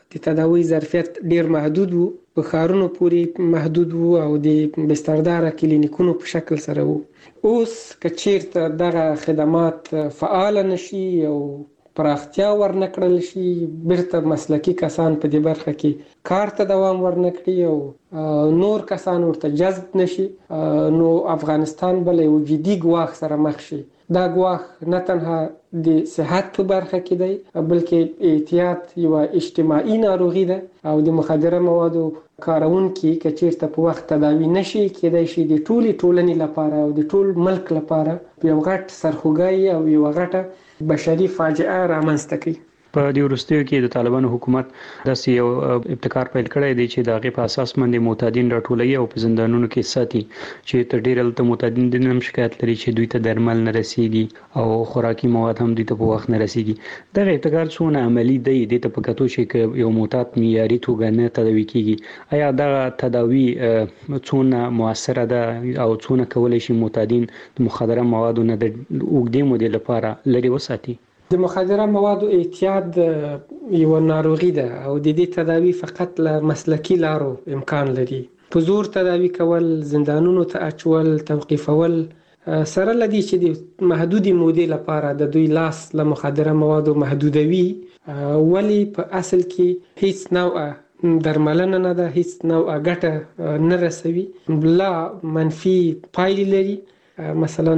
د تداوی ظرفیت ډیر محدود وو، په ښارونو پورې محدود وو او د بستردار کلینیکونو په شکل سره وو. اوس که چیرته دغه خدمات فعال نشي او پراختیا ورنکړل شي، بیرته مسلکی کسان په دې برخه کې کار ته دوام ورنکړي او نور کسان ورته جذب نشي، نو افغانستان بل یو جدي ګواښ سره مخ شي. دا ګواښ نه تنها د صحت په برخه کې دی، بلکې اعتیاد یو اجتماعي ناروغي ده او د مخدره موادو کارونکي که چیرته په وخت تداوی نشي، کېدای شي د ټولې ټولنې لپاره او د ټول ملک لپاره یو غټ سرخوږی او یو غټه بشري فاجعه رامنځته کوي. په دې وروستیو کې د طالبانو حکومت داسې یو ابتکار پیل کړی دی چې د هغې په اساس باندې معتادین راټولوي او په زندانونو کې ساتي، چې تر ډېره دلته معتادین د هم شکایت لري چې دوی ته درمل نه رسیږي او خوراکي مواد هم دوی ته په وخت نه رسیږي. دغه ابتکار څونه عملي دی؟ دې ته په کتو چې یو معتاد معیاري توګه نه تداوي کیږي، آیا دغه تداوي څونه موثره ده او څونه کولی شي معتادین د مخدره موادو نه د اوږدې مودې لپاره لرې وساتي؟ د مخدره موادو اعتیاد یو ناروغي ده او د دې تداوی فقط له مسلکی لارو امکان لري. په زور تداوی کول، زندانونو ته اچول، توقیفول، سره لدی چې د محدودي مودې لپاره د دوی لاس له مخدره موادو محدودوي، ولی په اصل کې هیڅ نوع درملنه نه ده، هیڅ نوع ګټه نه رسوي، لا منفي پایلې لري. مثلا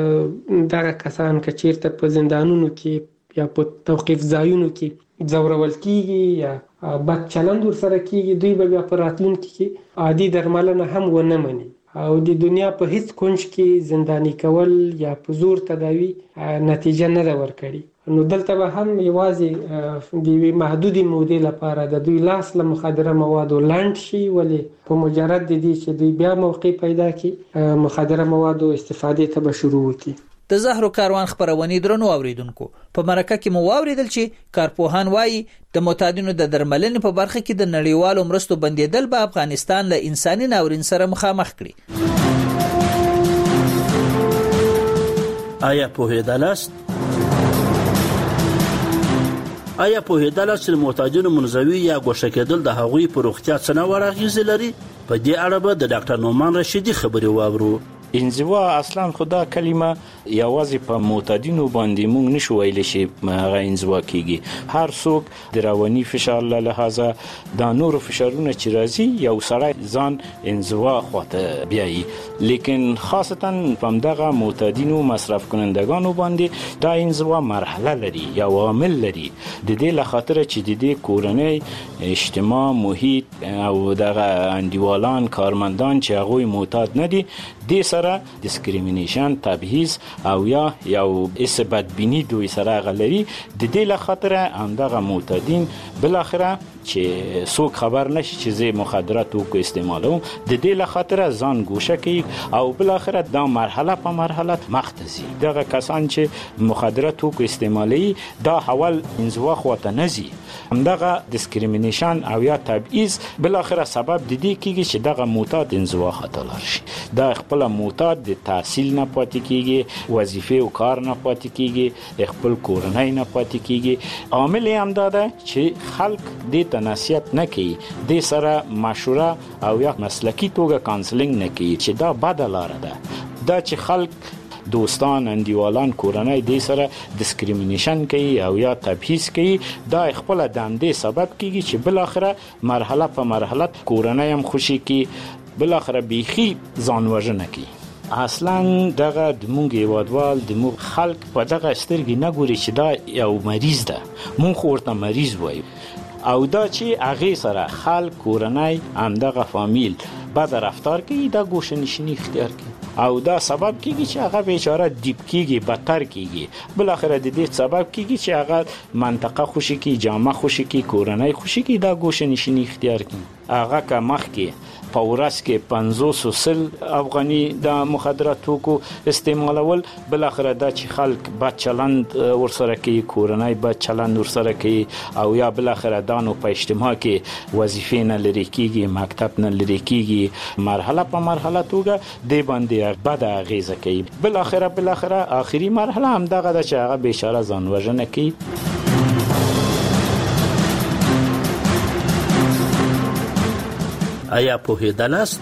دغه کسان که چیرته په زندانونو کې یا په توقیف ځایونو کې ځورول کیږي یا بد چلند ورسره کیږي، دوی به بیا په راتلونکي کې عادي درملنه هم ونه مني او د دنیا په هیڅ کونج کې زندانی کول یا په زور تداوی نتیجه نه ده ورکړي. نو دلته به هم یوازې د یوې محدودې مودې لپاره د دوی لاس له مخدره موادو لنډ شي، ولې په مجرد د دې چې دوی بیا موقع پیدا کړي مخدره موادو استفادې ته به شروع وکړي. د زهرو کاروان خبرونې درنو اوریدونکو، په مرکه کې مو واوریدل چې کارپوهان وایي د معتادینو د درملنې په برخه کې د نړیوالو مرستو بندیدل به افغانستان له انساني ناورین سره مخامخ کړي. آیا پوهېدلاست آیا پوهېدلاست چې معتادینو منزوي یا ګوښه کېدل د هغوی په روغتیا څه نوع اغېزې لري؟ په دې اړه به د ډاکټر نومان رشیدي خبرې واورو. انزوا اصلا خدا کلمه یوازې په معتادینو باندې مونږ نشو ویلی چې هغه انزوا کیږي. هر څوک د رواني فشار له لحاظه دا نور فشارونه چې راځي یو سړی ځان انزوا خواته بیایي، لیکن خاصتا په دغه معتادینو مصرف کنندگانو باندې دا انزوا مرحله لري یا عامل لري، د دې لخاطر چې د دې کورنۍ اجتماع محیط او دغه انډیوالان کارمندان چې هغوی معتاد نه دي دې سره ډیسکریمینیشن، تبعیض او یا یو اس بدبینی دوی سره غلري. د دې لخاطر همدغه معتادین بل اخره چې څوک خبر نشي چې زه مخدرات توکو استعمالوم، د دې لخاطر ځان ګوښه کوي او بل اخره دا مرحله په مرحله مختزي. دغه کسان چې مخدرات توکو استعمالي دا حول انزوا خواته نزي، همدغه ډیسکریمینیشن او یا تبعیض بل اخره سبب د دې کیږي چې دغه معتاد انزوا خطا لري. دا خپل معتاد د تحصیل نه پاتې کیږي، وظیفه او کار نه پاتې کیږي، خپل کورنۍ نه پاتې کیږي. عامل هم دا ده چې خلک د نصیحت نه کوي، د سره مشوره او یا مسلکی توګه کانسلینګ نه کوي چې دا بد لاره ده. دا چې خلک دوستان، انډیوالان، کورنۍ د سره ډیسکریمینیشن کوي او یا تبعیض کوي، دا خپل د همدې سبب کیږي چې بل اخره مرحله په مرحله کورنۍ هم خوشي کی، بل اخره بیخي ځان وژنه کوي. اصلا دغه د مونږ هیوادوال د مونږ خلک په دغه سترګې نه ګوري چې دا یو مریض ده، مونږ ورته مریض وایو او دا چې هغې سره خلک کورنۍ همدغه فامیل بد رفتار کوي، دا ګوښه نشیني اختیار کوي او دا سبب کیږي چې هغه بیچاره دیپ کیږي، بدتر کیږي، بل اخره د دې سبب کیږي چې هغه منطقه خوشي کی، جامعه خوشي کی، کورنۍ خوشي کی، دا ګوښه نشیني اختیار کوي. هغه که مخکې په ورځ کې پنځوس او سل افغاني د مخدرات توکو استعمالول، بل اخره دا چې خلک بد چلند ورسره کوي، کورنۍ بد چلند ورسره کوي او یا بل اخره دا نو په اجتماع کې وظیفې نه لري کیږي، مکتب نه لري کیږي، مرحله په مرحله توګه د باندې بد اغیزه کوي. بل اخره بل اخره اخري مرحله هم دغه د چې هغه بیچاره ځان وژنه کوي. آیا پوهیدلاست؟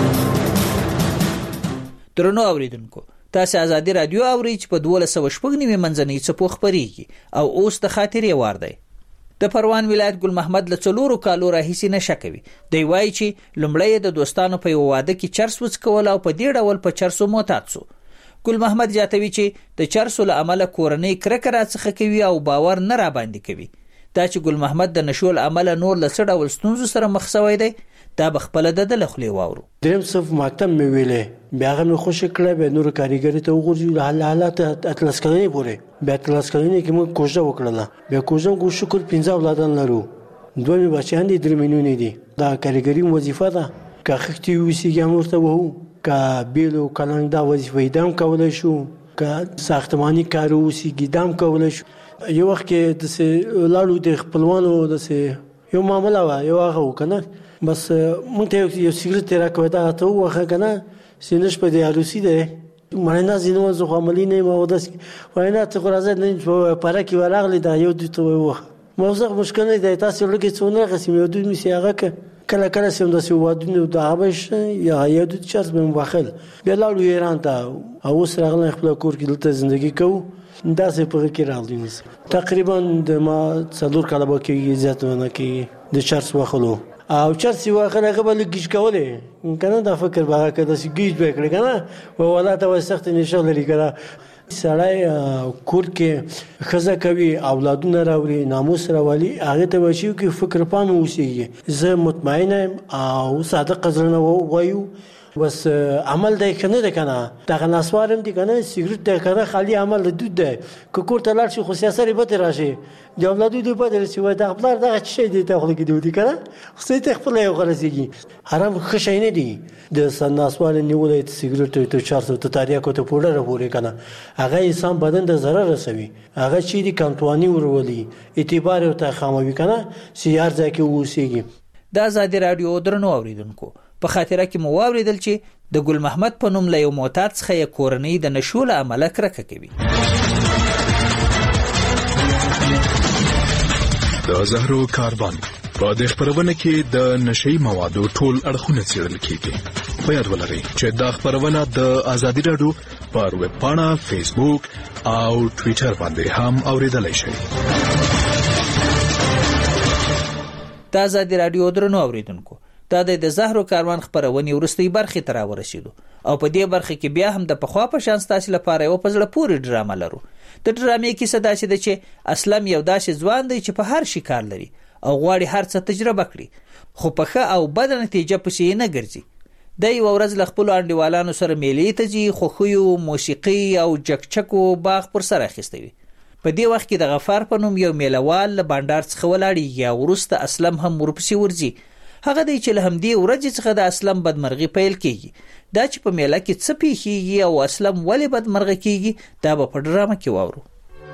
درنو اوریدونکو، تاسو ازادي رادیو اورئ چې په دوه سوه شپږ نیمه منځنۍ څپو خبريږي او اوس د خاطرې وار دی. د پروان ولایت ګل محمد له څلورو کالو راهیسې نشه کوي. دی وایي چې لومړی د دوستانو په یو واده کې چرس وڅکول او په دې ډول په چرسو معتاد سو. ګل محمد زیاتوي چې د چرسو له امله کورنۍ کرکه راڅخه کوي او باور نه را باندې کوي. دا چې ګل محمد د نشو له امله نور له څه ډول ستونزو سره مخ شوی دی، دا بخپله د د لخلې واورو. دریم صف مکتب مې ویلې، بیا هغه مې خوشې کړی، بیا نورو کاریګري ته وغورځي له حالات اتلس کلنې پورې. بیا اتلس کلنې کې موږ کوژده وکړله. بیا کوژده موږ شکر پنځه اولادان لرو، دوه مې بچیان دي، درې مې نونې دي. دا کاریګري وظیفه ده، که خښتې وویسېږي هم ورته وهو، که بیل و کلنګ دا وظیفه یې دا هم کولی شو، که ساختماني کار وویسېږي دا هم کولی شو. یو وخت کې داسې لاړو د خپلوانو داسې یو معامله وه، یو هغه و که نه، بس مونږ ته یو سیګرټ یې راکوی، دا ته ووهه که نه، سینش په دې عروسي دی، مړی نه ځینې وه، زه خو عملي نه یم او داسې وایي نه ته خو راځه نه په پره کې ورغلې دا یو دوی ته ووهه. موضوع مشکل نه دی، تاسې لږې څه ونه غسیم، یو دوی مې سي هغه که کله کله سي هم داسې وادونه د هغه به یې یا یو دوی چرس به مې بخل. بیا لاړو ایران ته او اوس راغلی خپله کور کې دلته زندګي کوو، داسې په هغه کې راغلی. تقریبا د ما څلور کاله به کېږي، زیات نه کېږي د چرس وخلو. او چرس یې واخل هغه به لږ ګیج کولی که نه، دا فکر به هغه که داسې ګیج به یې کړی که نه، ولا ته وایي سخته نشه لري که نه. سړی کور کې ښځه کوي، اولادونه راوړي، ناموس راولي، هغې ته به چې وکړي فکر پان واوسېږي. زه مطمئنه یم او صادقه زړه نه وایو، بس عمل دی که نه دی که نه، دغه نسوار هم دی که نه، سیګرټ دی که نه، خالي عمل د دود دی. که کور ته لاړ شي خو سیاست یې بتې راشي، د اولادو دې بتې رسي، وایي دغه پلار دغه څه شی دی ته خوله کې دی ودي که نه، خو څه ته خپله یې ورسېږي. حرام ښه شی نه دی. د نسوار نیولی ته سیګرټ ته چرسو ته تاریاکو ته پوډره پورې که نه، هغه انسان بدن ته ضرر رسوي. هغه چې دي کانټواني ورولي، اعتبار ورته خاموي که نه، چې هر ځای کې واوسېږي. د ازادي راډیو درنو اوریدونکو، په خاطره کې مو واوریدل چې د ګل محمد په نوم له یو معتاد څخه یې کورنۍ د نشو له امله کرکه کوي. د زهرو کاروان په دې خبرونه کې د نشئی موادو ټول اړخونه څېړل کیږي. په یاد ولرئ چې دا خبرونه د ازادي راډیو پر ویب پاڼه، فیسبوک او ټویټر باندې هم اوریدلای شئ. د ازادي راډیو درنو اوریدونکو، دا د زهرو کاروان خبرونې وروستۍ برخې ته راورسېدو او په دې برخه کې بیا هم د پخوا په شان ستاسې لپاره یو په زړه پورې ډرامه لرو. د ډرامې کیسه داسې ده چې اسلم یو داسې ځوان دی چې په هر شي کار لري او غواړي هر څه تجربه کړي، خو په ښه او بده نتیجه پسې یې نه ګرځي. د یوه ورځ له خپلو انډیوالانو سره میلې ته ځي، خوښیو، موسیقي او چکچکو باغ پر سر اخیستی وي. په دې وخت کې د غفار په نوم یو میلهوال له بانډار څخه ولاړېږي او وروسته اسلم هم ورپسې ورځي. هغه دی چې له همدې ورځې څخه د اسلم بدمرغي پیل کېږي. دا چې په میله کې څه پیښیږي او اسلم ولې بدمرغه کېږي، دا به په ډرامه کې واورو.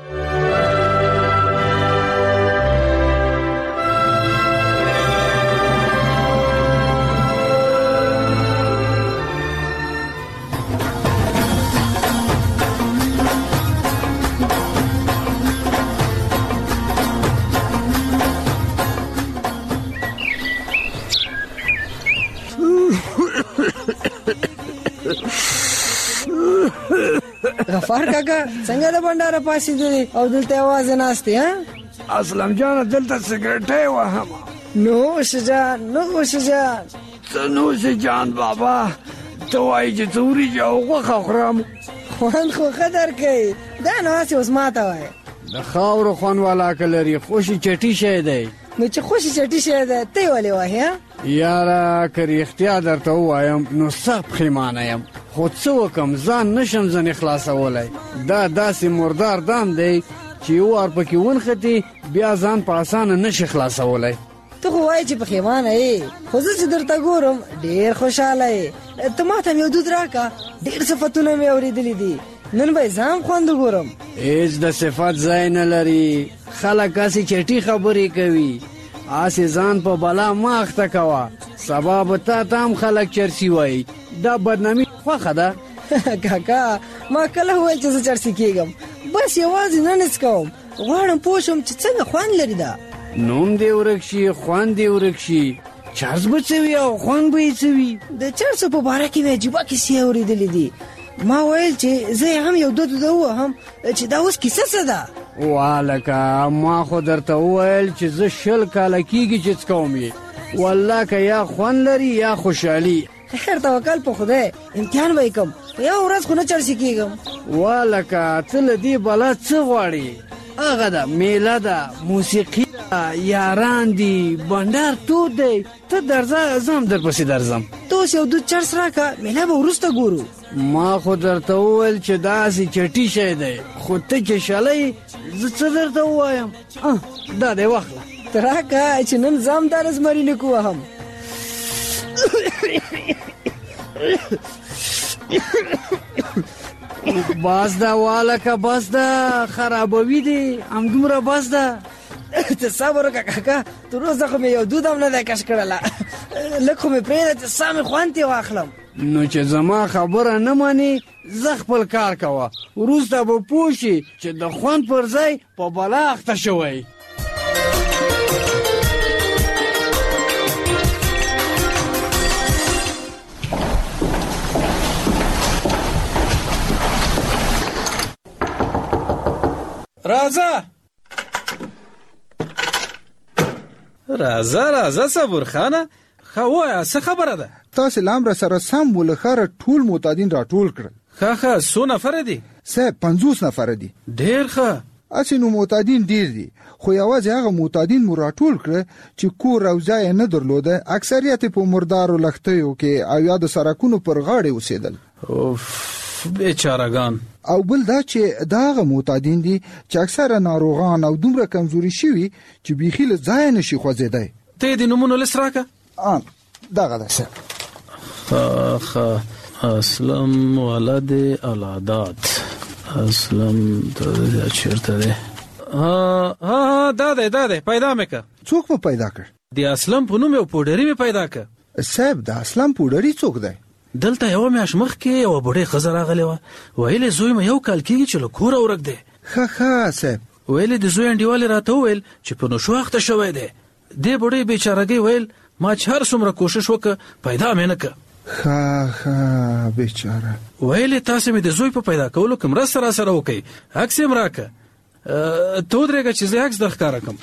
غفار کاکا څنګه د بنداره پاسې دی او دلته आवाज ناشته ها؟ اسلم جان دلته سیګریټ وهم. نو شجان نو شجان نو شجان بابا ته وایي چې څوري جو غوښه خورم، خوند خو قدر کوي. دا نو هسې اوس ماته وایي د خاورو خوند والا کلري خوشي چټي شی دی. نو چې خوشي چټي شی دی ته ولې وایې؟ یاره که رښتیا درته ووایم نو سخت پښیمانه یم، خو څه وکم ځان نشم ځنې خلاصولی. دا داسې مردار دام دی چې یو وار پکې ونښتې بیا ځان په اسانه نشي خلاصولی. ته خو وایې چې پښیمانه یې، خو زه چې درته ګورم ډېر خوشحاله یې. ته ما ته هم یو دود راکړه، ډېر صفتونه مې اورېدلي دي، نن به یې ځان خوند وګورم. هېڅ د صفت ځای نه لري، خلک هسې چټي خبرې کوي. آسې ځان په بلا مه اخته کوه، سبا به تا ته هم خلک چرسي وایي. دا بدنامي خوښه ده. کاکا ما کله وویل چې زه چرسي کېږم، بس یوازې نن څکوم، غواړم پوه شم چې څنګه خوند لري. دا نوم دې ورک شي، خوند دې ورک شي، چارز به څه وي او خوند به یې څه وي؟ د چارزو په باره کې مې عجیبه کیسې اورېدلې دي. ما ویل چې زه هم یو دود ده وهم چې دا اوس کیسه څه ده؟ والکه ما خو درته وویل چې زه شل کاله کېږي چې څکوم یې. والله که یا خوند لري یا خوشحالي. خیر توکل په خدای، امتحان به یې کوم، په یو ورځ خو نه چرسي کېږم. والکه ته له دې بلا څه غواړې؟ هغه ده میله ده، موسیقي ده، یاران دي، بنډار تود دی. ته درځه زه هم درپسې درځم. ته اوس یو دود چرس راکړه، میله به وروسته ګورو. ما خو درته وویل چې داسې چټي شی دی، خو ته چې شلی زه څه درته ووایم؟ دا دی واخله. ته راکړه چې نن زه هم دا رزمري لیک ووهم. بس ده والکه بس ده، خرابوي دي همدومره بس ده. ته صبر وکړه کاکا، تر اوسه خو مې یو دود هم نه دی کش کړله. لږ خو مې پرېږده چې سا مې خوند ترې واخلم. نو چې زما خبره نه منې زه خپل کار کوه، وروسته به پوه شي چې د خوند پر ځای په بلا اخته شوی. راځه راځه راځه صبر خانه، ښه وایه څه خبره ده؟ تاسې لام را سره سم ول ښاره ټول معتادین راټول کړل. ښه ښه څو نفره دي؟ صاحب پنځوس نفره دي. ډېر ښه. هسې نو معتادین ډېر دي، خو یوازې هغه معتادین مو راټول کړه چې کور او ځای نه درلوده. اکثریت په مردارو لښتیو کې او یا د سړکونو پر غاړې اوسېدل. اوف بیچارهګان. او بل دا چې دا هغه معتادین دي چې اکثره ناروغان او دومره کمزوري شوي چې بیخي له ځایه نشي خوځېدی. ته یې د نومونو لیست راکړه. ان دغه ده صاحب. ښه ښه. اسلم ولد العادات. اسلم ته چیرته دی؟ ها ها دا دی دا دی، پیدا مې که. څوک په پیدا کړ؟ د اسلم په نوم یو پوډري مې پیدا که. صاحب د اسلم پوډري څوک دی؟ دلته یو میاشت مخکې یوه بوډۍ ښځه راغلې وه، ویلې زوی مې یو کال کېږي چې له کوره ورک دی. ښه ښه صاحب. ویلې د زوی انډیوالې راته وویل چې په نشو اخته شوی دی. دې بوډۍ بیچارهګۍ ویل ما چې هر څومره کوشش وکړه پیدا مې نه که. ښه ښه بیچاره. ویلې تاسې مې د زوی په پیدا کولو کې مرسته را سره وکړئ، عکس یې م راکړه. ته ودرېږه چې زه عکس در ښکاره کړم.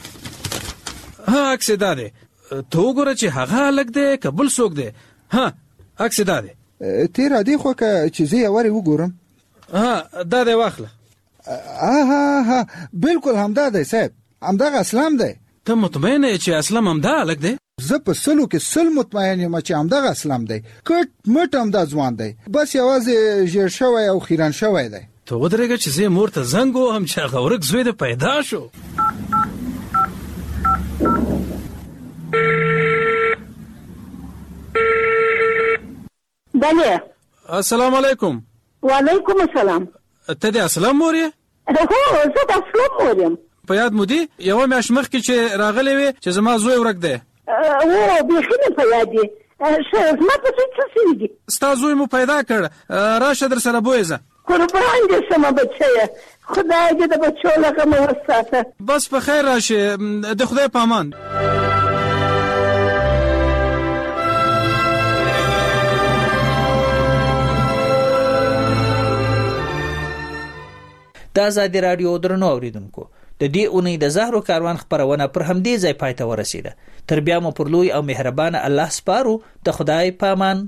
ها عکس یې دا دی، ته وګوره چې هغه هلک دی که بل څوک دی. ها عکس یې دا دی. ته را دې خوا که چې زه یې ورې وګورم. ها دا دی واخله. ها ها بالکل همدا دی صاحب، همدغه اسلام دی. ته مطمئن یې چې اسلم همدا هلک دی؟ زه په سلو کې سل مطمئن یم چې همدغه اسلام دی. کټ مټ همدا ځوان دی، بس یوازې ژیړ شوی او خیرن شوی دی. ته ودرېږه چې زه مور ته زنګ وهم چې هغه ورک زوی دې پیدا شو. بله. السلام علیکم. وعلیکم السلام. ته د اسلام مور یې؟ هو زه د اسلام مور یم. په یاد مو دي یوه میاشت مخکې چې راغلی وې چې زما زوی ورک دی؟ او بیخي مې په یاد دی. ښه زما په څه څه سوي دي؟ ستا زوی مو پیدا کړ، راشه در سره بویزه. قربان دې شمه بچیه، خدای دې د بچو له غمه وساته. بس په خیر راشه، د خدای په امان. د ازادي رادیو درنو اوریدونکو، د دې اونۍ د زهرو کاروان خبرونه پر همدې ځای پای ته ورسیده. تر بیا مو پر لوی او مهربان الله سپارو. د خدای په امان.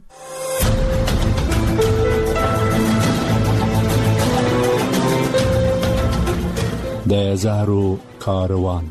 د زهرو کاروان.